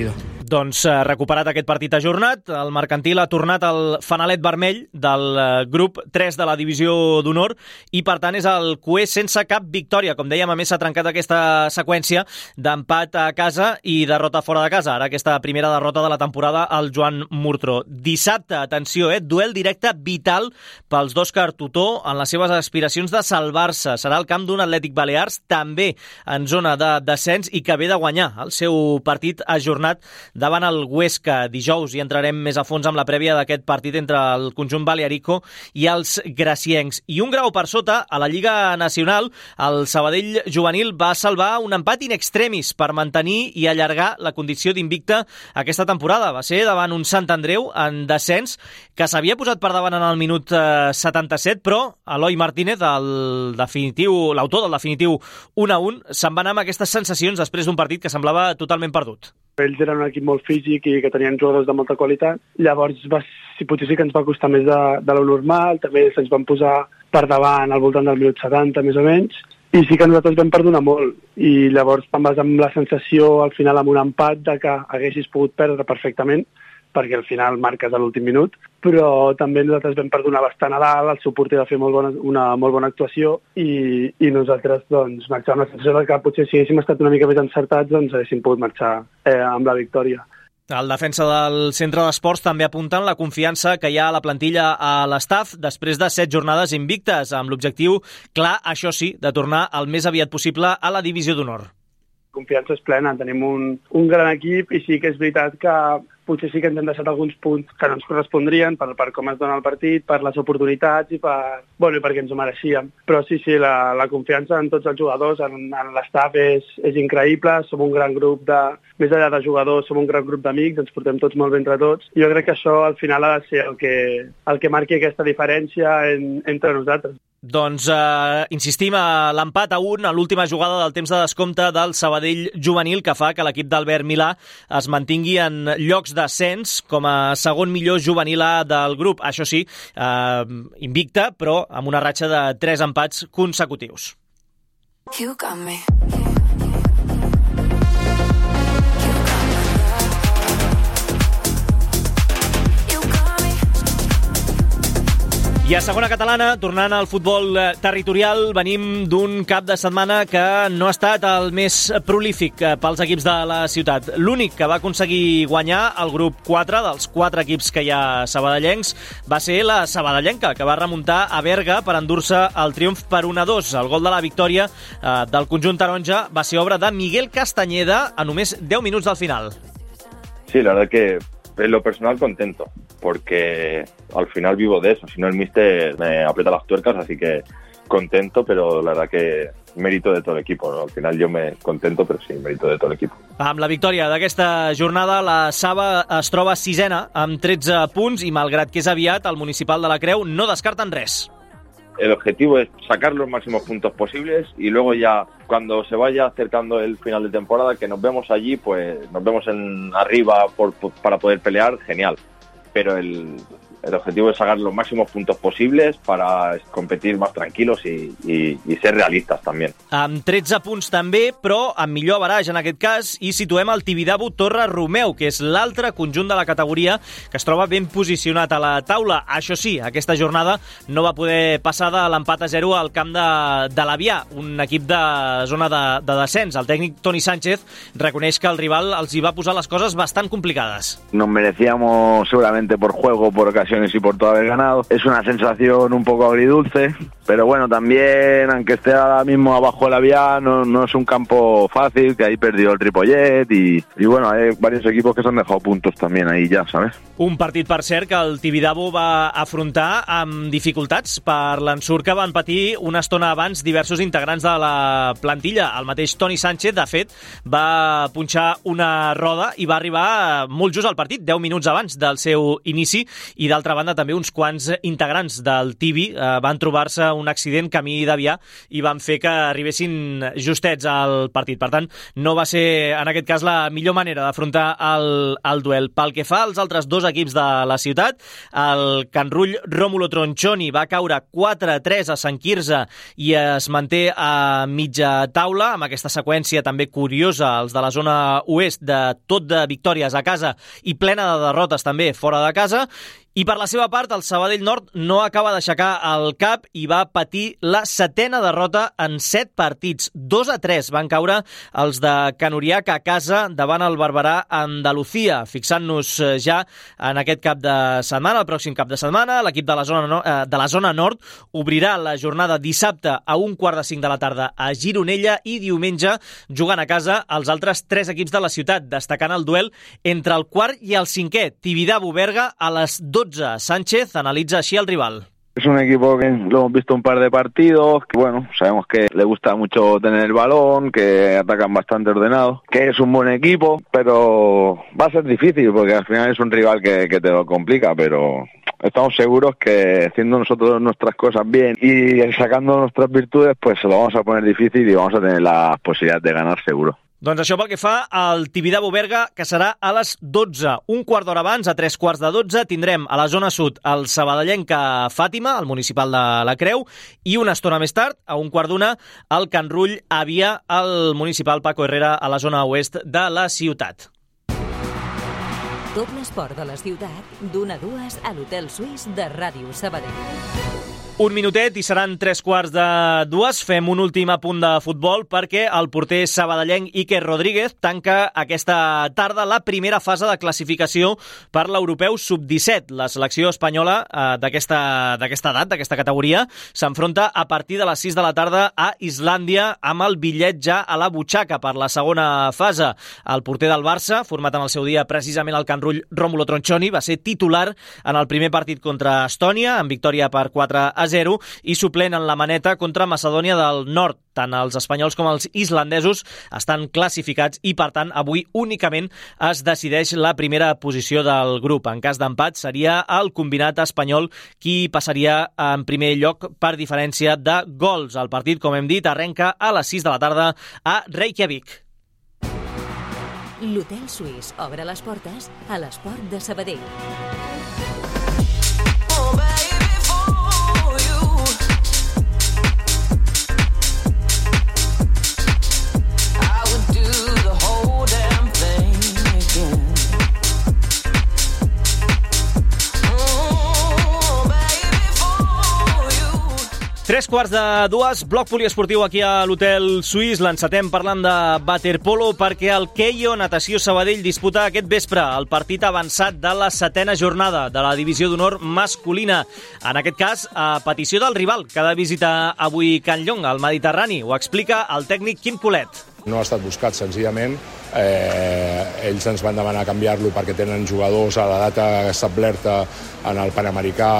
Doncs eh, recuperat aquest partit ajornat, el Mercantil ha tornat al fanalet vermell del eh, grup tres de la divisió d'honor i per tant és el Q E sense cap victòria. Com dèiem, a més s'ha trencat aquesta seqüència d'empat a casa i derrota fora de casa. Ara aquesta primera derrota de la temporada al Joan Murtró. Dissabte, atenció, eh, duel directe vital pels d'Òscar Tutó en les seves aspiracions de salvar-se. Serà el camp d'un Atlètic Balears també en zona de descens i que ve de guanyar el seu partit ajornat davant el Huesca. Dijous hi entrarem més a fons amb la prèvia d'aquest partit entre el conjunt balearico i els graciencs. I un grau per sota, a la Lliga Nacional, el Sabadell juvenil va salvar un empat in extremis per mantenir i allargar la condició d'invicte aquesta temporada. Va ser davant un Sant Andreu en descens que s'havia posat per davant en el minut eh, setanta-set, però Eloi Martínez, el definitiu, l'autor del definitiu un a un, se'n va anar amb aquestes sensacions després d'un partit que semblava totalment perdut. Ells eren un equip molt físic i que tenien jugadors de molta qualitat. Llavors, va, si potser sí que ens va costar més de, de lo normal. També se'ns van posar per davant al voltant del minut setanta, més o menys. I sí que nosaltres vam perdonar molt. I llavors em vas amb la sensació, al final, amb un empat, de que haguessis pogut perdre perfectament, perquè al final marques a l'últim minut, però també nosaltres vam perdonar bastant a dalt, el seu porter va fer molt bona, una molt bona actuació i, i nosaltres doncs, marxàvem amb la sensació que potser si haguéssim estat una mica més encertats doncs haguéssim pogut marxar eh, amb la victòria. El defensa del centre d'esports també apunta en la confiança que hi ha a la plantilla a l'estaf després de set jornades invictes, amb l'objectiu clar, això sí, de tornar el més aviat possible a la divisió d'honor. Confiança és plena, tenim un, un gran equip i sí que és veritat que potser sí que ens hem deixat alguns punts que no ens correspondrien per, per com es dona el partit, per les oportunitats i, per, bueno, i perquè ens ho mereixíem. Però sí, sí, la, la confiança en tots els jugadors, en, en l'estaf és, és increïble, som un gran grup de, més enllà de jugadors, som un gran grup d'amics, ens portem tots molt bé entre tots. I jo crec que això al final ha de ser el que, el que marqui aquesta diferència en, entre nosaltres. Doncs eh, insistim a l'empat a un a l'última jugada del temps de descompte del Sabadell juvenil que fa que l'equip d'Albert Milà es mantingui en llocs d'ascens com a segon millor juvenil A del grup. Això sí, eh, invicte, però amb una ratxa de tres empats consecutius. You got me. I a segona catalana, tornant al futbol territorial, venim d'un cap de setmana que no ha estat el més prolífic pels equips de la ciutat. L'únic que va aconseguir guanyar el grup quatre dels quatre equips que hi ha sabadellencs va ser la sabadellenca, que va remuntar a Berga per endur-se el triomf per un a dos. El gol de la victòria eh, del conjunt taronja va ser obra de Miguel Castañeda a només deu minuts del final. Sí, la verdad que en lo personal contento, porque al final vivo de eso, si no el míster me aprieta las tuercas, así que contento, pero la verdad que mérito de todo el equipo, ¿no? Al final yo me contento, però sí, mérito de tot l'equip. Amb la victòria d'aquesta jornada, la Saba es troba sisena amb tretze punts i malgrat que és aviat, el Municipal de la Creu no descarten res. El objetivo es sacar los máximos puntos posibles y luego ya cuando se vaya acercando el final de temporada, que nos vemos allí, pues nos vemos en arriba por, por, para poder pelear, genial. Pero el, el objetivo es sacar los máximos puntos posibles para competir más tranquilos y, y, y ser realistas també. Amb tretze punts també, però amb millor average en aquest cas, i situem el Tibidabo Torre Romeu, que és l'altre conjunt de la categoria que es troba ben posicionat a la taula. Això sí, aquesta jornada no va poder passar de l'empat a zero al camp de, de l'Avià, un equip de zona de, de descens. El tècnic Toni Sánchez reconeix que el rival els hi va posar les coses bastant complicades. Nos merecíamos seguramente por juego, por ocasiones y por todo haber ganado. Es una sensación un poco agridulce, pero bueno, también, aunque esté ahora mismo abajo de la vía, no, no es un campo fácil, que ahí perdió el Ripollet y, y bueno, hay varios equipos que se han dejado puntos también ahí ya, ¿sabes? Un partit, per cert, que el Tibidabo va afrontar amb dificultats per l'ensurt que van patir una estona abans diversos integrants de la plantilla. El mateix Toni Sánchez, de fet, va punxar una roda i va arribar molt just al partit, deu minuts abans del seu inici, i d'altres d'altra banda també uns quants integrants del Tibi eh, van trobar-se un accident camí d'Avià i van fer que arribessin justets al partit. Per tant, no va ser en aquest cas la millor manera d'afrontar el, el duel. Pel que fa als altres dos equips de la ciutat, el Can Rull Rómulo Tronchoni va caure quatre a tres a Sant Quirze i es manté a mitja taula, amb aquesta seqüència també curiosa, els de la zona oest, de tot de victòries a casa i plena de derrotes també fora de casa. I per la seva part, el Sabadell Nord no acaba d'aixecar el cap i va patir la setena derrota en set partits. dos a tres van caure els de Can Uriac a casa davant el Barberà Andalucía. Fixant-nos ja en aquest cap de setmana, el pròxim cap de setmana, l'equip de la zona no, eh, de la zona nord obrirà la jornada dissabte a un quart de cinc de la tarda a Gironella i diumenge jugant a casa els altres tres equips de la ciutat, destacant el duel entre el quart i el cinquè, Tibidabo-Berga, a les dotze. Sánchez analitza així el rival. Es un equipo que lo hemos visto un par de partidos, que bueno, sabemos que le gusta mucho tener el balón, que atacan bastante ordenados, que es un buen equipo, pero va a ser difícil porque al final es un rival que, que te lo complica, pero estamos seguros que haciendo nosotros nuestras cosas bien y sacando nuestras virtudes, pues se lo vamos a poner difícil y vamos a tener la posibilidad de ganar seguro. Doncs això pel que fa al Tibidabo-Berga, que serà a les dotze. Un quart d'hora abans, a tres quarts de dotze, tindrem a la zona sud el sabadellenca Fàtima, el municipal de la Creu, i una estona més tard, a un quart d'una, el Can Rull Avià, el municipal Paco Herrera, a la zona oest de la ciutat. Tot l'esport de la ciutat, d'una a dues a l'Hotel Suís de Ràdio Sabadell. Un minutet i seran tres quarts de dues. Fem un últim apunt de futbol perquè el porter sabadellenc Iker Rodríguez tanca aquesta tarda la primera fase de classificació per l'Europeu sub disset. La selecció espanyola eh, d'aquesta d'aquesta edat, d'aquesta categoria, s'enfronta a partir de les sis de la tarda a Islàndia amb el bitllet ja a la butxaca per la segona fase. El porter del Barça, format en el seu dia precisament al Can Rull Rómulo Tronchoni, va ser titular en el primer partit contra Estònia, en victòria per quatre a zero, i suplent en la maneta contra Macedònia del Nord. Tant els espanyols com els islandesos estan classificats i, per tant, avui únicament es decideix la primera posició del grup. En cas d'empat, seria el combinat espanyol qui passaria en primer lloc per diferència de gols. El partit, com hem dit, arrenca a les sis de la tarda a Reykjavik. L'Hotel Suís obre les portes a l'esport de Sabadell. Tres quarts de dues, bloc poliesportiu aquí a l'Hotel Suís. L'encetem parlant de waterpolo perquè el Keio Natació Sabadell disputa aquest vespre el partit avançat de la setena jornada de la divisió d'honor masculina. En aquest cas, a petició del rival que ha de visitar avui Can Llong, al Mediterrani. Ho explica el tècnic Quim Colet. No ha estat buscat, senzillament. Eh, ells ens van demanar canviar-lo perquè tenen jugadors a la data establerta en el Panamericà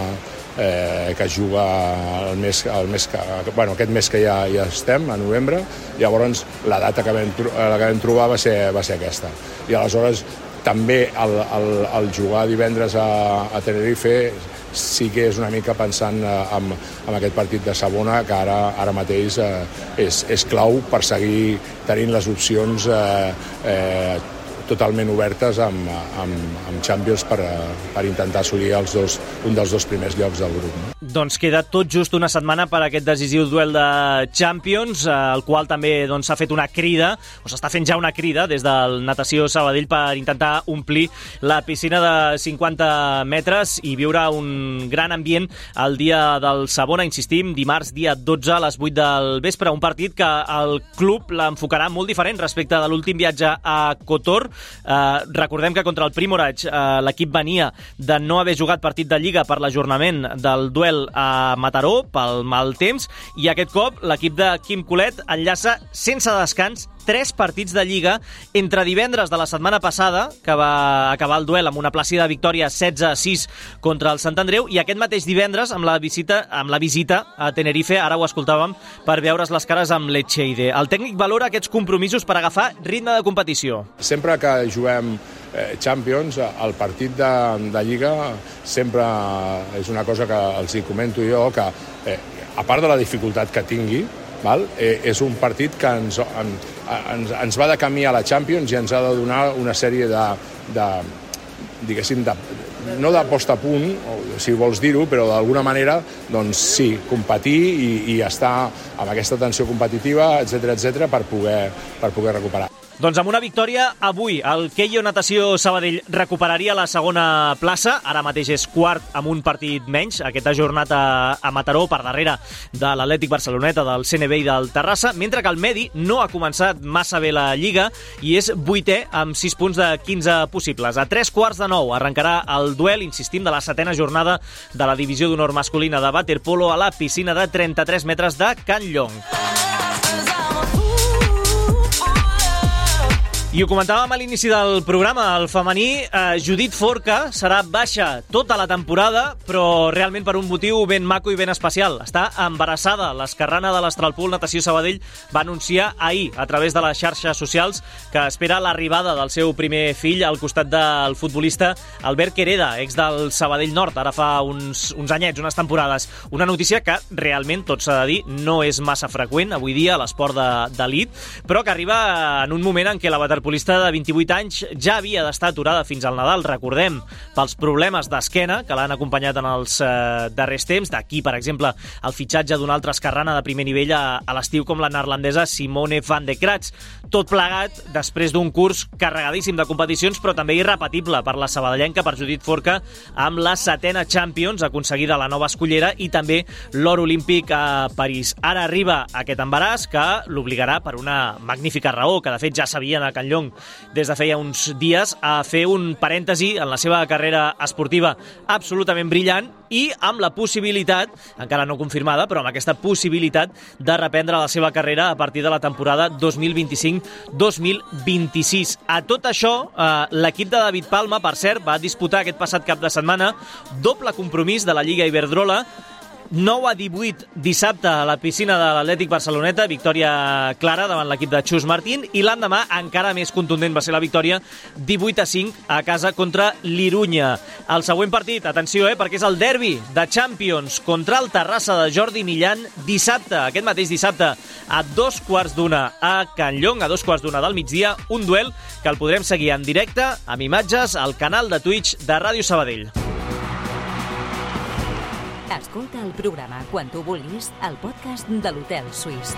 eh, que es juga el mes, el mes que, bueno, aquest mes que ja, ja estem, a novembre. Llavors la data que vam, la que vam trobar va ser, va ser aquesta. I aleshores també el, el, el jugar divendres a, a Tenerife sí que és una mica pensant eh, en, en aquest partit de segona, que ara, ara mateix eh, és, és clau per seguir tenint les opcions eh, eh, totalment obertes amb, amb, amb Champions per, per intentar assolir els dos, un dels dos primers llocs del grup. No? Doncs queda tot just una setmana per a aquest decisiu duel de Champions, el qual també s'ha doncs, fet una crida, o s'està fent ja una crida des del Natació Sabadell per intentar omplir la piscina de cinquanta metres i viure un gran ambient el dia del Sabona, insistim, dimarts dia dotze a les vuit del vespre, un partit que el club l'enfocarà molt diferent respecte de l'últim viatge a Kotor. Eh, recordem que contra el Primorac eh, l'equip venia de no haver jugat partit de Lliga per l'ajornament del duel a Mataró pel mal temps, i aquest cop l'equip de Quim Colet enllaça sense descans tres partits de Lliga entre divendres de la setmana passada, que va acabar el duel amb una plàcida victòria setze a sis contra el Sant Andreu, i aquest mateix divendres amb la visita, amb la visita a Tenerife, ara ho escoltàvem, per veure's les cares amb l'Etxeide. El tècnic valora aquests compromisos per agafar ritme de competició. Sempre que juguem eh, Champions, el partit de, de Lliga sempre és una cosa que els hi comento jo, que eh, a part de la dificultat que tingui, val? Eh, és un partit que ens, en, ens, ens va de camí a la Champions i ens ha de donar una sèrie de, de diguéssim, de, no de post a punt, si vols dir-ho, però d'alguna manera, doncs sí, competir i, i estar amb aquesta tensió competitiva, etcètera, etcètera, per poder, per poder recuperar. Doncs amb una victòria, avui el Keio Natació Sabadell recuperaria la segona plaça, ara mateix és quart amb un partit menys, aquest ajornat a, a Mataró per darrere de l'Atlètic Barceloneta, del C N B i del Terrassa, mentre que el Medi no ha començat massa bé la Lliga i és vuitè amb sis punts de quinze possibles. A tres quarts de nou arrencarà el duel, insistim, de la setena jornada de la divisió d'honor masculina de waterpolo a la piscina de trenta-tres metres de Can Llong. I ho comentàvem a l'inici del programa, el femení, eh, Judit Forca serà baixa tota la temporada, però realment per un motiu ben maco i ben especial. Està embarassada. L'esquerrana de l'Astralpool Natació Sabadell va anunciar ahir, a través de les xarxes socials, que espera l'arribada del seu primer fill al costat del futbolista Albert Quereda, ex del Sabadell Nord, ara fa uns, uns anyets, unes temporades. Una notícia que realment, tot s'ha de dir, no és massa freqüent avui dia a l'esport d'elit, però que arriba en un moment en què la waterpolista de vint-i-vuit anys ja havia d'estar aturada fins al Nadal, recordem, pels problemes d'esquena que l'han acompanyat en els eh, darrers temps. D'aquí, per exemple, el fitxatge d'una altra esquerrana de primer nivell a, a l'estiu com la neerlandesa Simone van de Kratz. Tot plegat després d'un curs carregadíssim de competicions, però també irrepetible per la sabadellenca, per Judit Forca, amb la setena Champions aconseguida a la nova escollera i també l'or olímpic a París. Ara arriba aquest embaràs que l'obligarà, per una magnífica raó, que de fet ja sabien a Can Llong des de feia uns dies, a fer un parèntesi en la seva carrera esportiva absolutament brillant i amb la possibilitat, encara no confirmada, però amb aquesta possibilitat de reprendre la seva carrera a partir de la temporada dos mil vint-i-cinc dos mil vint-i-sis. A tot això, eh, l'equip de David Palma, per cert, va disputar aquest passat cap de setmana doble compromís de la Lliga Iberdrola, nou a divuit dissabte a la piscina de l'Atlètic Barceloneta, victòria clara davant l'equip de Xus Martín, i l'endemà encara més contundent va ser la victòria divuit a cinc a casa contra l'Irunya. El següent partit, atenció, eh, perquè és el derbi de Champions contra el Terrassa de Jordi Millan dissabte, aquest mateix dissabte, a dos quarts d'una a Can Llong, a dos quarts d'una del migdia, un duel que el podrem seguir en directe amb imatges al canal de Twitch de Ràdio Sabadell. Escolta el programa quan tu vulguis al podcast de l'Hotel Suís.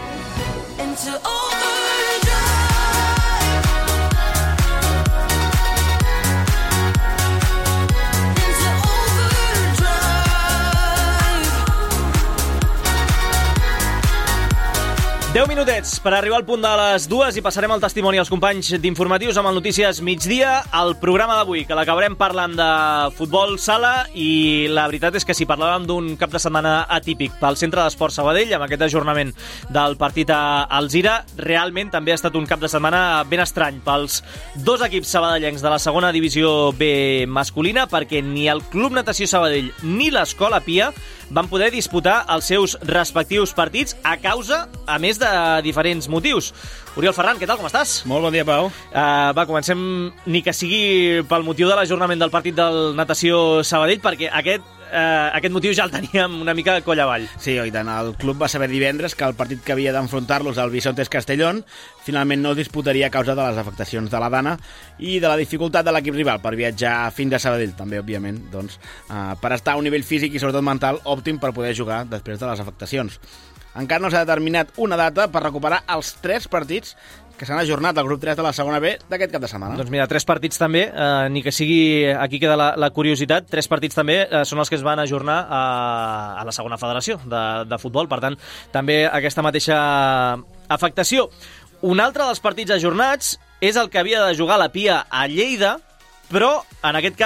deu minutets per arribar al punt de les dues i passarem el testimoni als companys d'informatius amb el Notícies Migdia. El programa d'avui, que l'acabarem parlant de futbol sala, i la veritat és que si parlàvem d'un cap de setmana atípic pel Centre d'Esport Sabadell, amb aquest ajornament del partit a Alzira, realment també ha estat un cap de setmana ben estrany pels dos equips sabadellencs de la segona divisió B masculina, perquè ni el Club Natació Sabadell ni l'Escola Pia van poder disputar els seus respectius partits a causa, a més de diferents motius. Oriol Ferran, què tal, com estàs? Molt bon dia, Pau. Uh, va, comencem, ni que sigui pel motiu de l'ajornament del partit del Natació Sabadell, perquè aquest, uh, aquest motiu ja el teníem una mica coll avall. Sí, oi tant. El club va saber divendres que el partit que havia d'enfrontar-los al Bisontes Castellón finalment no es disputaria a causa de les afectacions de la Dana i de la dificultat de l'equip rival per viatjar fins a Sabadell, també, òbviament, doncs, uh, per estar a un nivell físic i sobretot mental òptim per poder jugar després de les afectacions. Encara no s'ha determinat una data per recuperar els tres partits que s'han ajornat al grup tres de la segona B d'aquest cap de setmana. Doncs mira, tres partits també, eh, ni que sigui, aquí queda la, la curiositat, tres partits també eh, són els que es van ajornar a, a la segona federació de, de futbol, per tant, també aquesta mateixa afectació. Un altre dels partits ajornats és el que havia de jugar la Pia a Lleida, però en aquest cas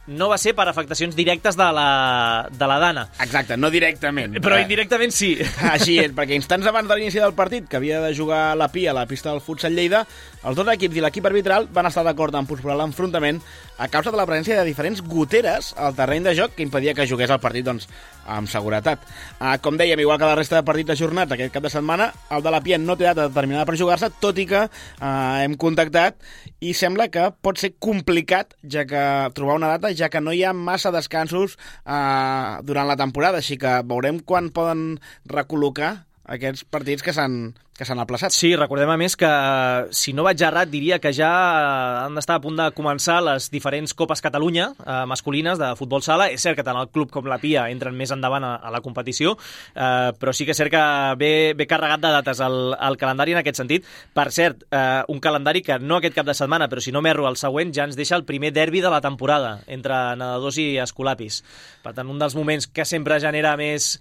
no va ser per afectacions directes de la, de la Dana. Exacte, no directament. Però indirectament sí. Així és, perquè instants abans de l'inici del partit, que havia de jugar la Pia a la pista del Futsal Lleida, els dos equips i l'equip arbitral van estar d'acord en posposar l'enfrontament a causa de la presència de diferents goteres al terreny de joc que impedia que jugués el partit doncs, amb seguretat. Uh, com dèiem, igual que la resta de partits ajornats aquest cap de setmana, el de la Pia no té data determinada per jugar-se, tot i que uh, hem contactat i sembla que pot ser complicat ja que trobar una data, ja que no hi ha massa descansos uh, durant la temporada, així que veurem quan poden recol·locar aquests partits que s'han que s'han aplaçat. Sí, recordem a més que, si no vaig errat, diria que ja han d'estar a punt de començar les diferents Copes Catalunya eh, masculines de futbol sala. És cert que tant el club com la Pia entren més endavant a, a la competició, eh, però sí que és cert que ve, ve carregat de dates el, el calendari en aquest sentit. Per cert, eh, un calendari que no aquest cap de setmana, però si no m'erro, el següent ja ens deixa el primer derbi de la temporada entre nedadors i escolapis. Per tant, un dels moments que sempre genera més...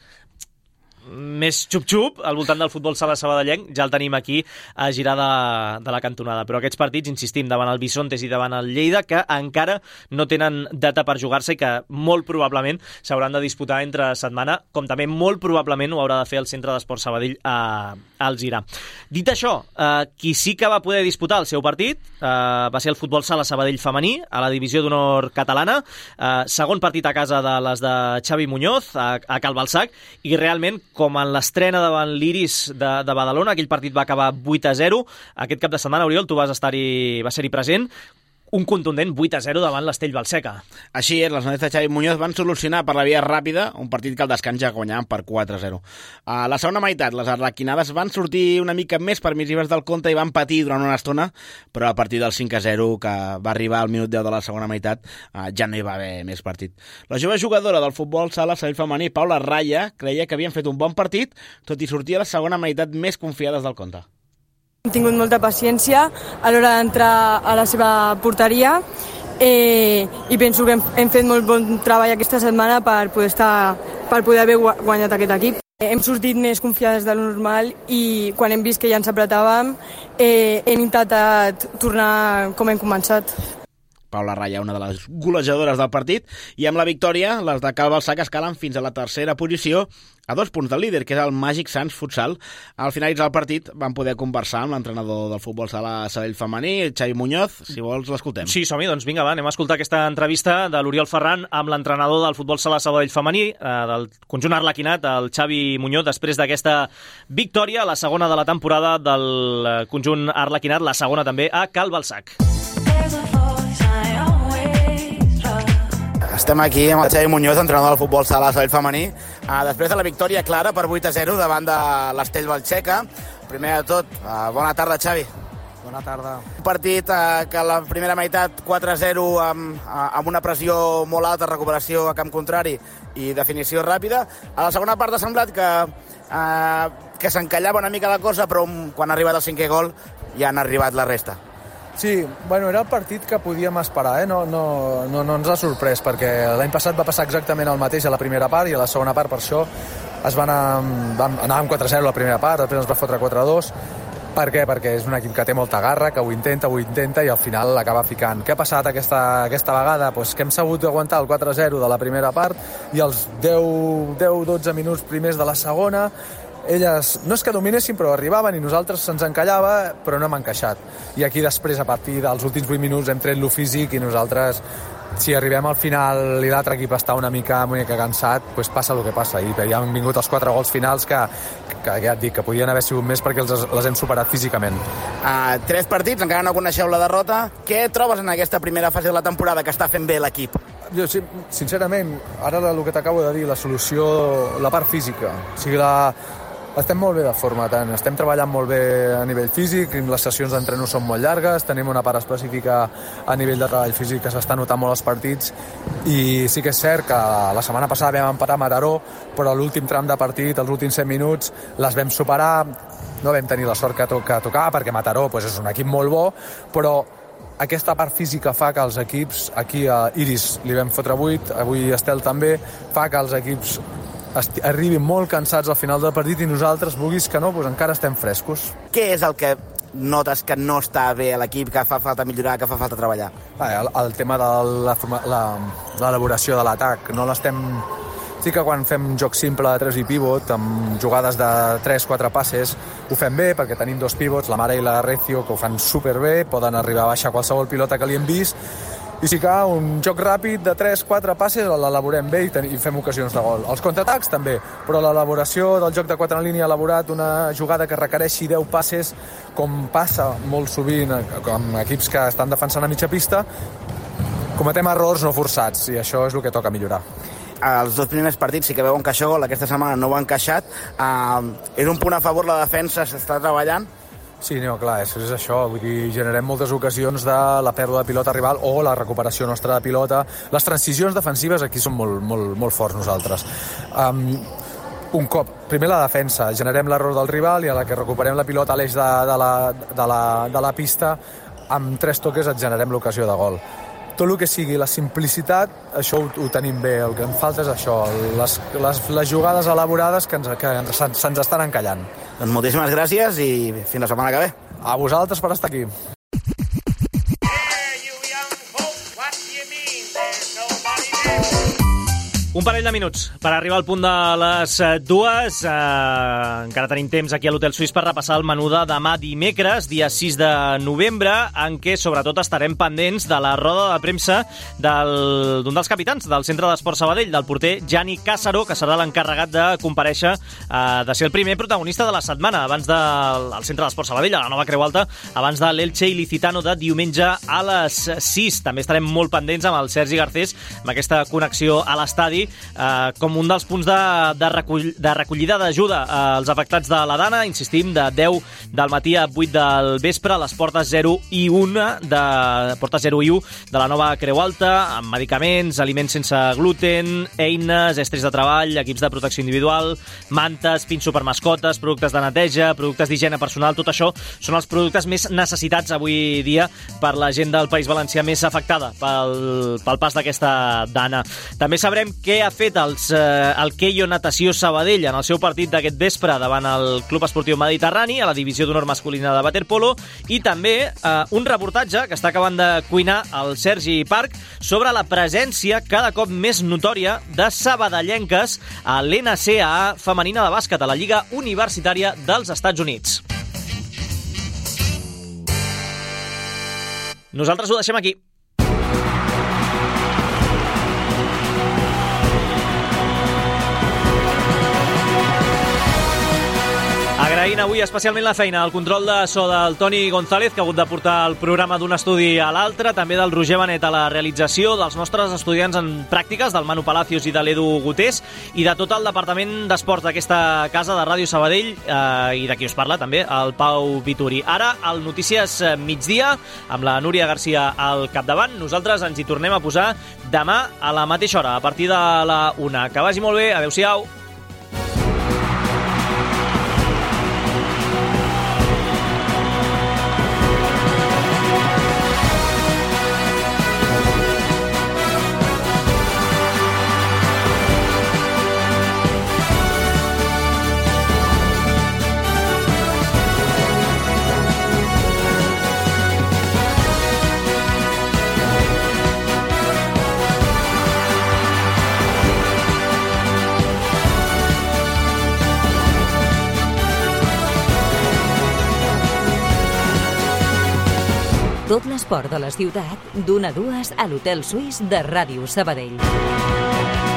més xup-xup al voltant del futbol sala sabadellenc, ja el tenim aquí a girar de, de la cantonada. Però aquests partits, insistim, davant el Bisontes i davant el Lleida, que encara no tenen data per jugar-se i que molt probablement s'hauran de disputar entre setmana, com també molt probablement ho haurà de fer el Centre d'Esport Sabadell a, a Alzira. Dit això, eh, qui sí que va poder disputar el seu partit eh, va ser el futbol sala Sabadell femení a la divisió d'honor catalana, eh, segon partit a casa de les de Xavi Muñoz a, a Cal Balsac, i realment com en l'estrena davant l'Iris de, de Badalona, aquell partit va acabar vuit a zero. Aquest cap de setmana, Oriol, tu vas estar-hi, vas ser-hi present. Un contundent vuit a zero davant l'Estell Balseca. Així és, les noies de Xavi Muñoz van solucionar per la via ràpida un partit que al descans ja guanyaven per quatre a zero. A la segona meitat, les arlequinades van sortir una mica més permissives del compte i van patir durant una estona, però a partir del cinc a zero, que va arribar al minut deu de la segona meitat, ja no hi va haver més partit. La jove jugadora del futbol sala Sabadell femení, Paula Raya, creia que havien fet un bon partit, tot i sortir a la segona meitat més confiades del compte. Hem tingut molta paciència a l'hora d'entrar a la seva porteria eh, i penso que hem, hem fet molt bon treball aquesta setmana per poder, estar, per poder haver guanyat aquest equip. Hem sortit més confiades de lo normal i quan hem vist que ja ens apretàvem eh, hem intentat tornar com hem començat. Paula Raya, una de les golejadores del partit, i amb la victòria, les de Cal Balsac escalen fins a la tercera posició, a dos punts del líder, que és el Màgic Sants Futsal. Al finalitzar el partit van poder conversar amb l'entrenador del futbol sala Sabadell femení, Xavi Muñoz. Si vols, l'escoltem. Sí, som-hi, doncs vinga, va, anem a escoltar aquesta entrevista de l'Oriol Ferran amb l'entrenador del futbol sala Sabadell femení, eh, del conjunt arlequinat, el Xavi Muñoz, després d'aquesta victòria, la segona de la temporada del conjunt arlequinat, la segona també a Cal Balsac. Estem aquí amb el Xavi Muñoz, entrenador del futbol sala Sabadell femení, uh, després de la victòria clara per vuit a zero davant de l'Estell Balseca. Primer de tot, uh, bona tarda, Xavi. Bona tarda. Un partit uh, que a la primera meitat quatre a zero amb, uh, amb una pressió molt alta, recuperació a camp contrari i definició ràpida. A la segona part ha semblat que, uh, que s'encallava una mica la cosa, però quan ha arribat el cinquè gol ja han arribat la resta. Sí, bueno, era el partit que podíem esperar, eh? no, no, no, no ens ha sorprès, perquè l'any passat va passar exactament el mateix a la primera part i a la segona part, per això es va anar, vam anar amb quatre a zero a la primera part, després ens va fotre quatre a dos. Per què? Perquè és un equip que té molta garra, que ho intenta, ho intenta i al final l'acaba ficant. Què ha passat aquesta, aquesta vegada? Pues que hem sabut aguantar el quatre a zero de la primera part i els deu dotze minuts primers de la segona elles no és que dominessin, però arribaven i nosaltres se'ns encallava, però no hem encaixat. I aquí després, a partir dels últims vuit minuts, hem tret lo físic i nosaltres, si arribem al final i l'altre equip està una mica, una mica cansat, doncs passa el que passa. I ja han vingut els quatre gols finals que, que ja et dic, que podien haver sigut més perquè els, les hem superat físicament. Uh, tres partits, encara no coneixeu la derrota. Què trobes en aquesta primera fase de la temporada que està fent bé l'equip? Jo, sincerament, ara el que t'acabo de dir, la solució, la part física. O sigui, la... Estem molt bé de forma, tant. Estem treballant molt bé a nivell físic, les sessions d'entreno són molt llargues, tenim una part específica a nivell de treball físic que s'està notant molt als partits i sí que és cert que la setmana passada vam empatar a Mataró, però l'últim tram de partit, els últims set minuts, les vam superar, no vam tenir la sort que, to que tocava perquè Mataró pues, és un equip molt bo, però aquesta part física fa que els equips, aquí a Iris li vam fotre vuit, avui Estel també, fa que els equips arribin molt cansats al final del partit i nosaltres, vulguis que no, doncs encara estem frescos. Què és el que notes que no està bé a l'equip, que fa falta millorar, que fa falta treballar? Ah, el, el tema de l'elaboració de l'atac, no l'estem... Sí que quan fem joc simple de tres i pivot, amb jugades de tres quatre passes, ho fem bé perquè tenim dos pivots, la Mare i la Recio, que ho fan superbé, poden arribar a baixar qualsevol pilota que li hem vist, i sí que un joc ràpid de tres quatre passes l'elaborem bé i, ten, i fem ocasions de gol. Els contraatacs també, però l'elaboració del joc de quatre en línia, elaborat una jugada que requereixi deu passes, com passa molt sovint amb equips que estan defensant a mitja pista, cometem errors no forçats, i això és el que toca millorar. Els dos primers partits sí que veu encaixar gol, aquesta setmana no ho ha encaixat. Uh, és un punt a favor la defensa, s'està treballant? Sí, no, clar, és, és això, vull dir, generem moltes ocasions de la pèrdua de pilota rival o la recuperació nostra de pilota. Les transicions defensives aquí són molt, molt, molt forts nosaltres. Um, un cop, primer la defensa, generem l'error del rival i a la que recuperem la pilota a l'eix de, de, la, de, la, de la pista, amb tres toques et generem l'ocasió de gol. Tot el que sigui la simplicitat, això ho, ho tenim bé. El que em falta és això, les, les, les jugades elaborades que, ens, que ens, se'ns estan encallant. Doncs moltíssimes gràcies i fins la setmana que ve. A vosaltres per estar aquí. Un parell de minuts per arribar al punt de les dues. Eh, encara tenim temps aquí a l'Hotel Suís per repassar el menú de demà dimecres, dia sis de novembre, en què sobretot estarem pendents de la roda de premsa del, d'un dels capitans del Centre d'Esport Sabadell, del porter Gianni Càssaro, que serà l'encarregat de comparèixer, eh, de ser el primer protagonista de la setmana, abans del de, Centre d'Esport Sabadell, a la nova Creu Alta, abans de l'Elche Ilicitano de diumenge a les sis. També estarem molt pendents amb el Sergi Garcés, amb aquesta connexió a l'estadi, Uh, com un dels punts de, de, recull, de recollida d'ajuda als afectats de la Dana. Insistim, de deu del matí a vuit del vespre, a les portes zero i una de, portes zero i u de la nova Creu Alta, amb medicaments, aliments sense gluten, eines, estris de treball, equips de protecció individual, mantes, pinso per mascotes, productes de neteja, productes d'higiene personal. Tot això són els productes més necessitats avui dia per la gent del País Valencià més afectada pel, pel pas d'aquesta Dana. També sabrem què ha fet els, eh, el Keio Natació Sabadell en el seu partit d'aquest vespre davant el Club Esportiu Mediterrani a la divisió d'honor masculina de waterpolo, i també eh, un reportatge que està acabant de cuinar el Sergi Parc sobre la presència cada cop més notòria de sabadellenques a l'N C A A femenina de bàsquet a la Lliga Universitària dels Estats Units. Nosaltres ho deixem aquí. Agraint avui especialment la feina al control de so del Toni González, que ha hagut de portar el programa d'un estudi a l'altre, també del Roger Benet a la realització, dels nostres estudiants en pràctiques, del Manu Palacios i de l'Edu Gutés, i de tot el departament d'esports d'aquesta casa de Ràdio Sabadell, eh, i de qui us parla també, el Pau Vituri. Ara, al Notícies migdia, amb la Núria Garcia al capdavant. Nosaltres ens hi tornem a posar demà a la mateixa hora, a partir de la una. Que vagi molt bé, adeu-siau. Tot l'esport de la ciutat, d'una a dues a l'Hotel Suís de Ràdio Sabadell.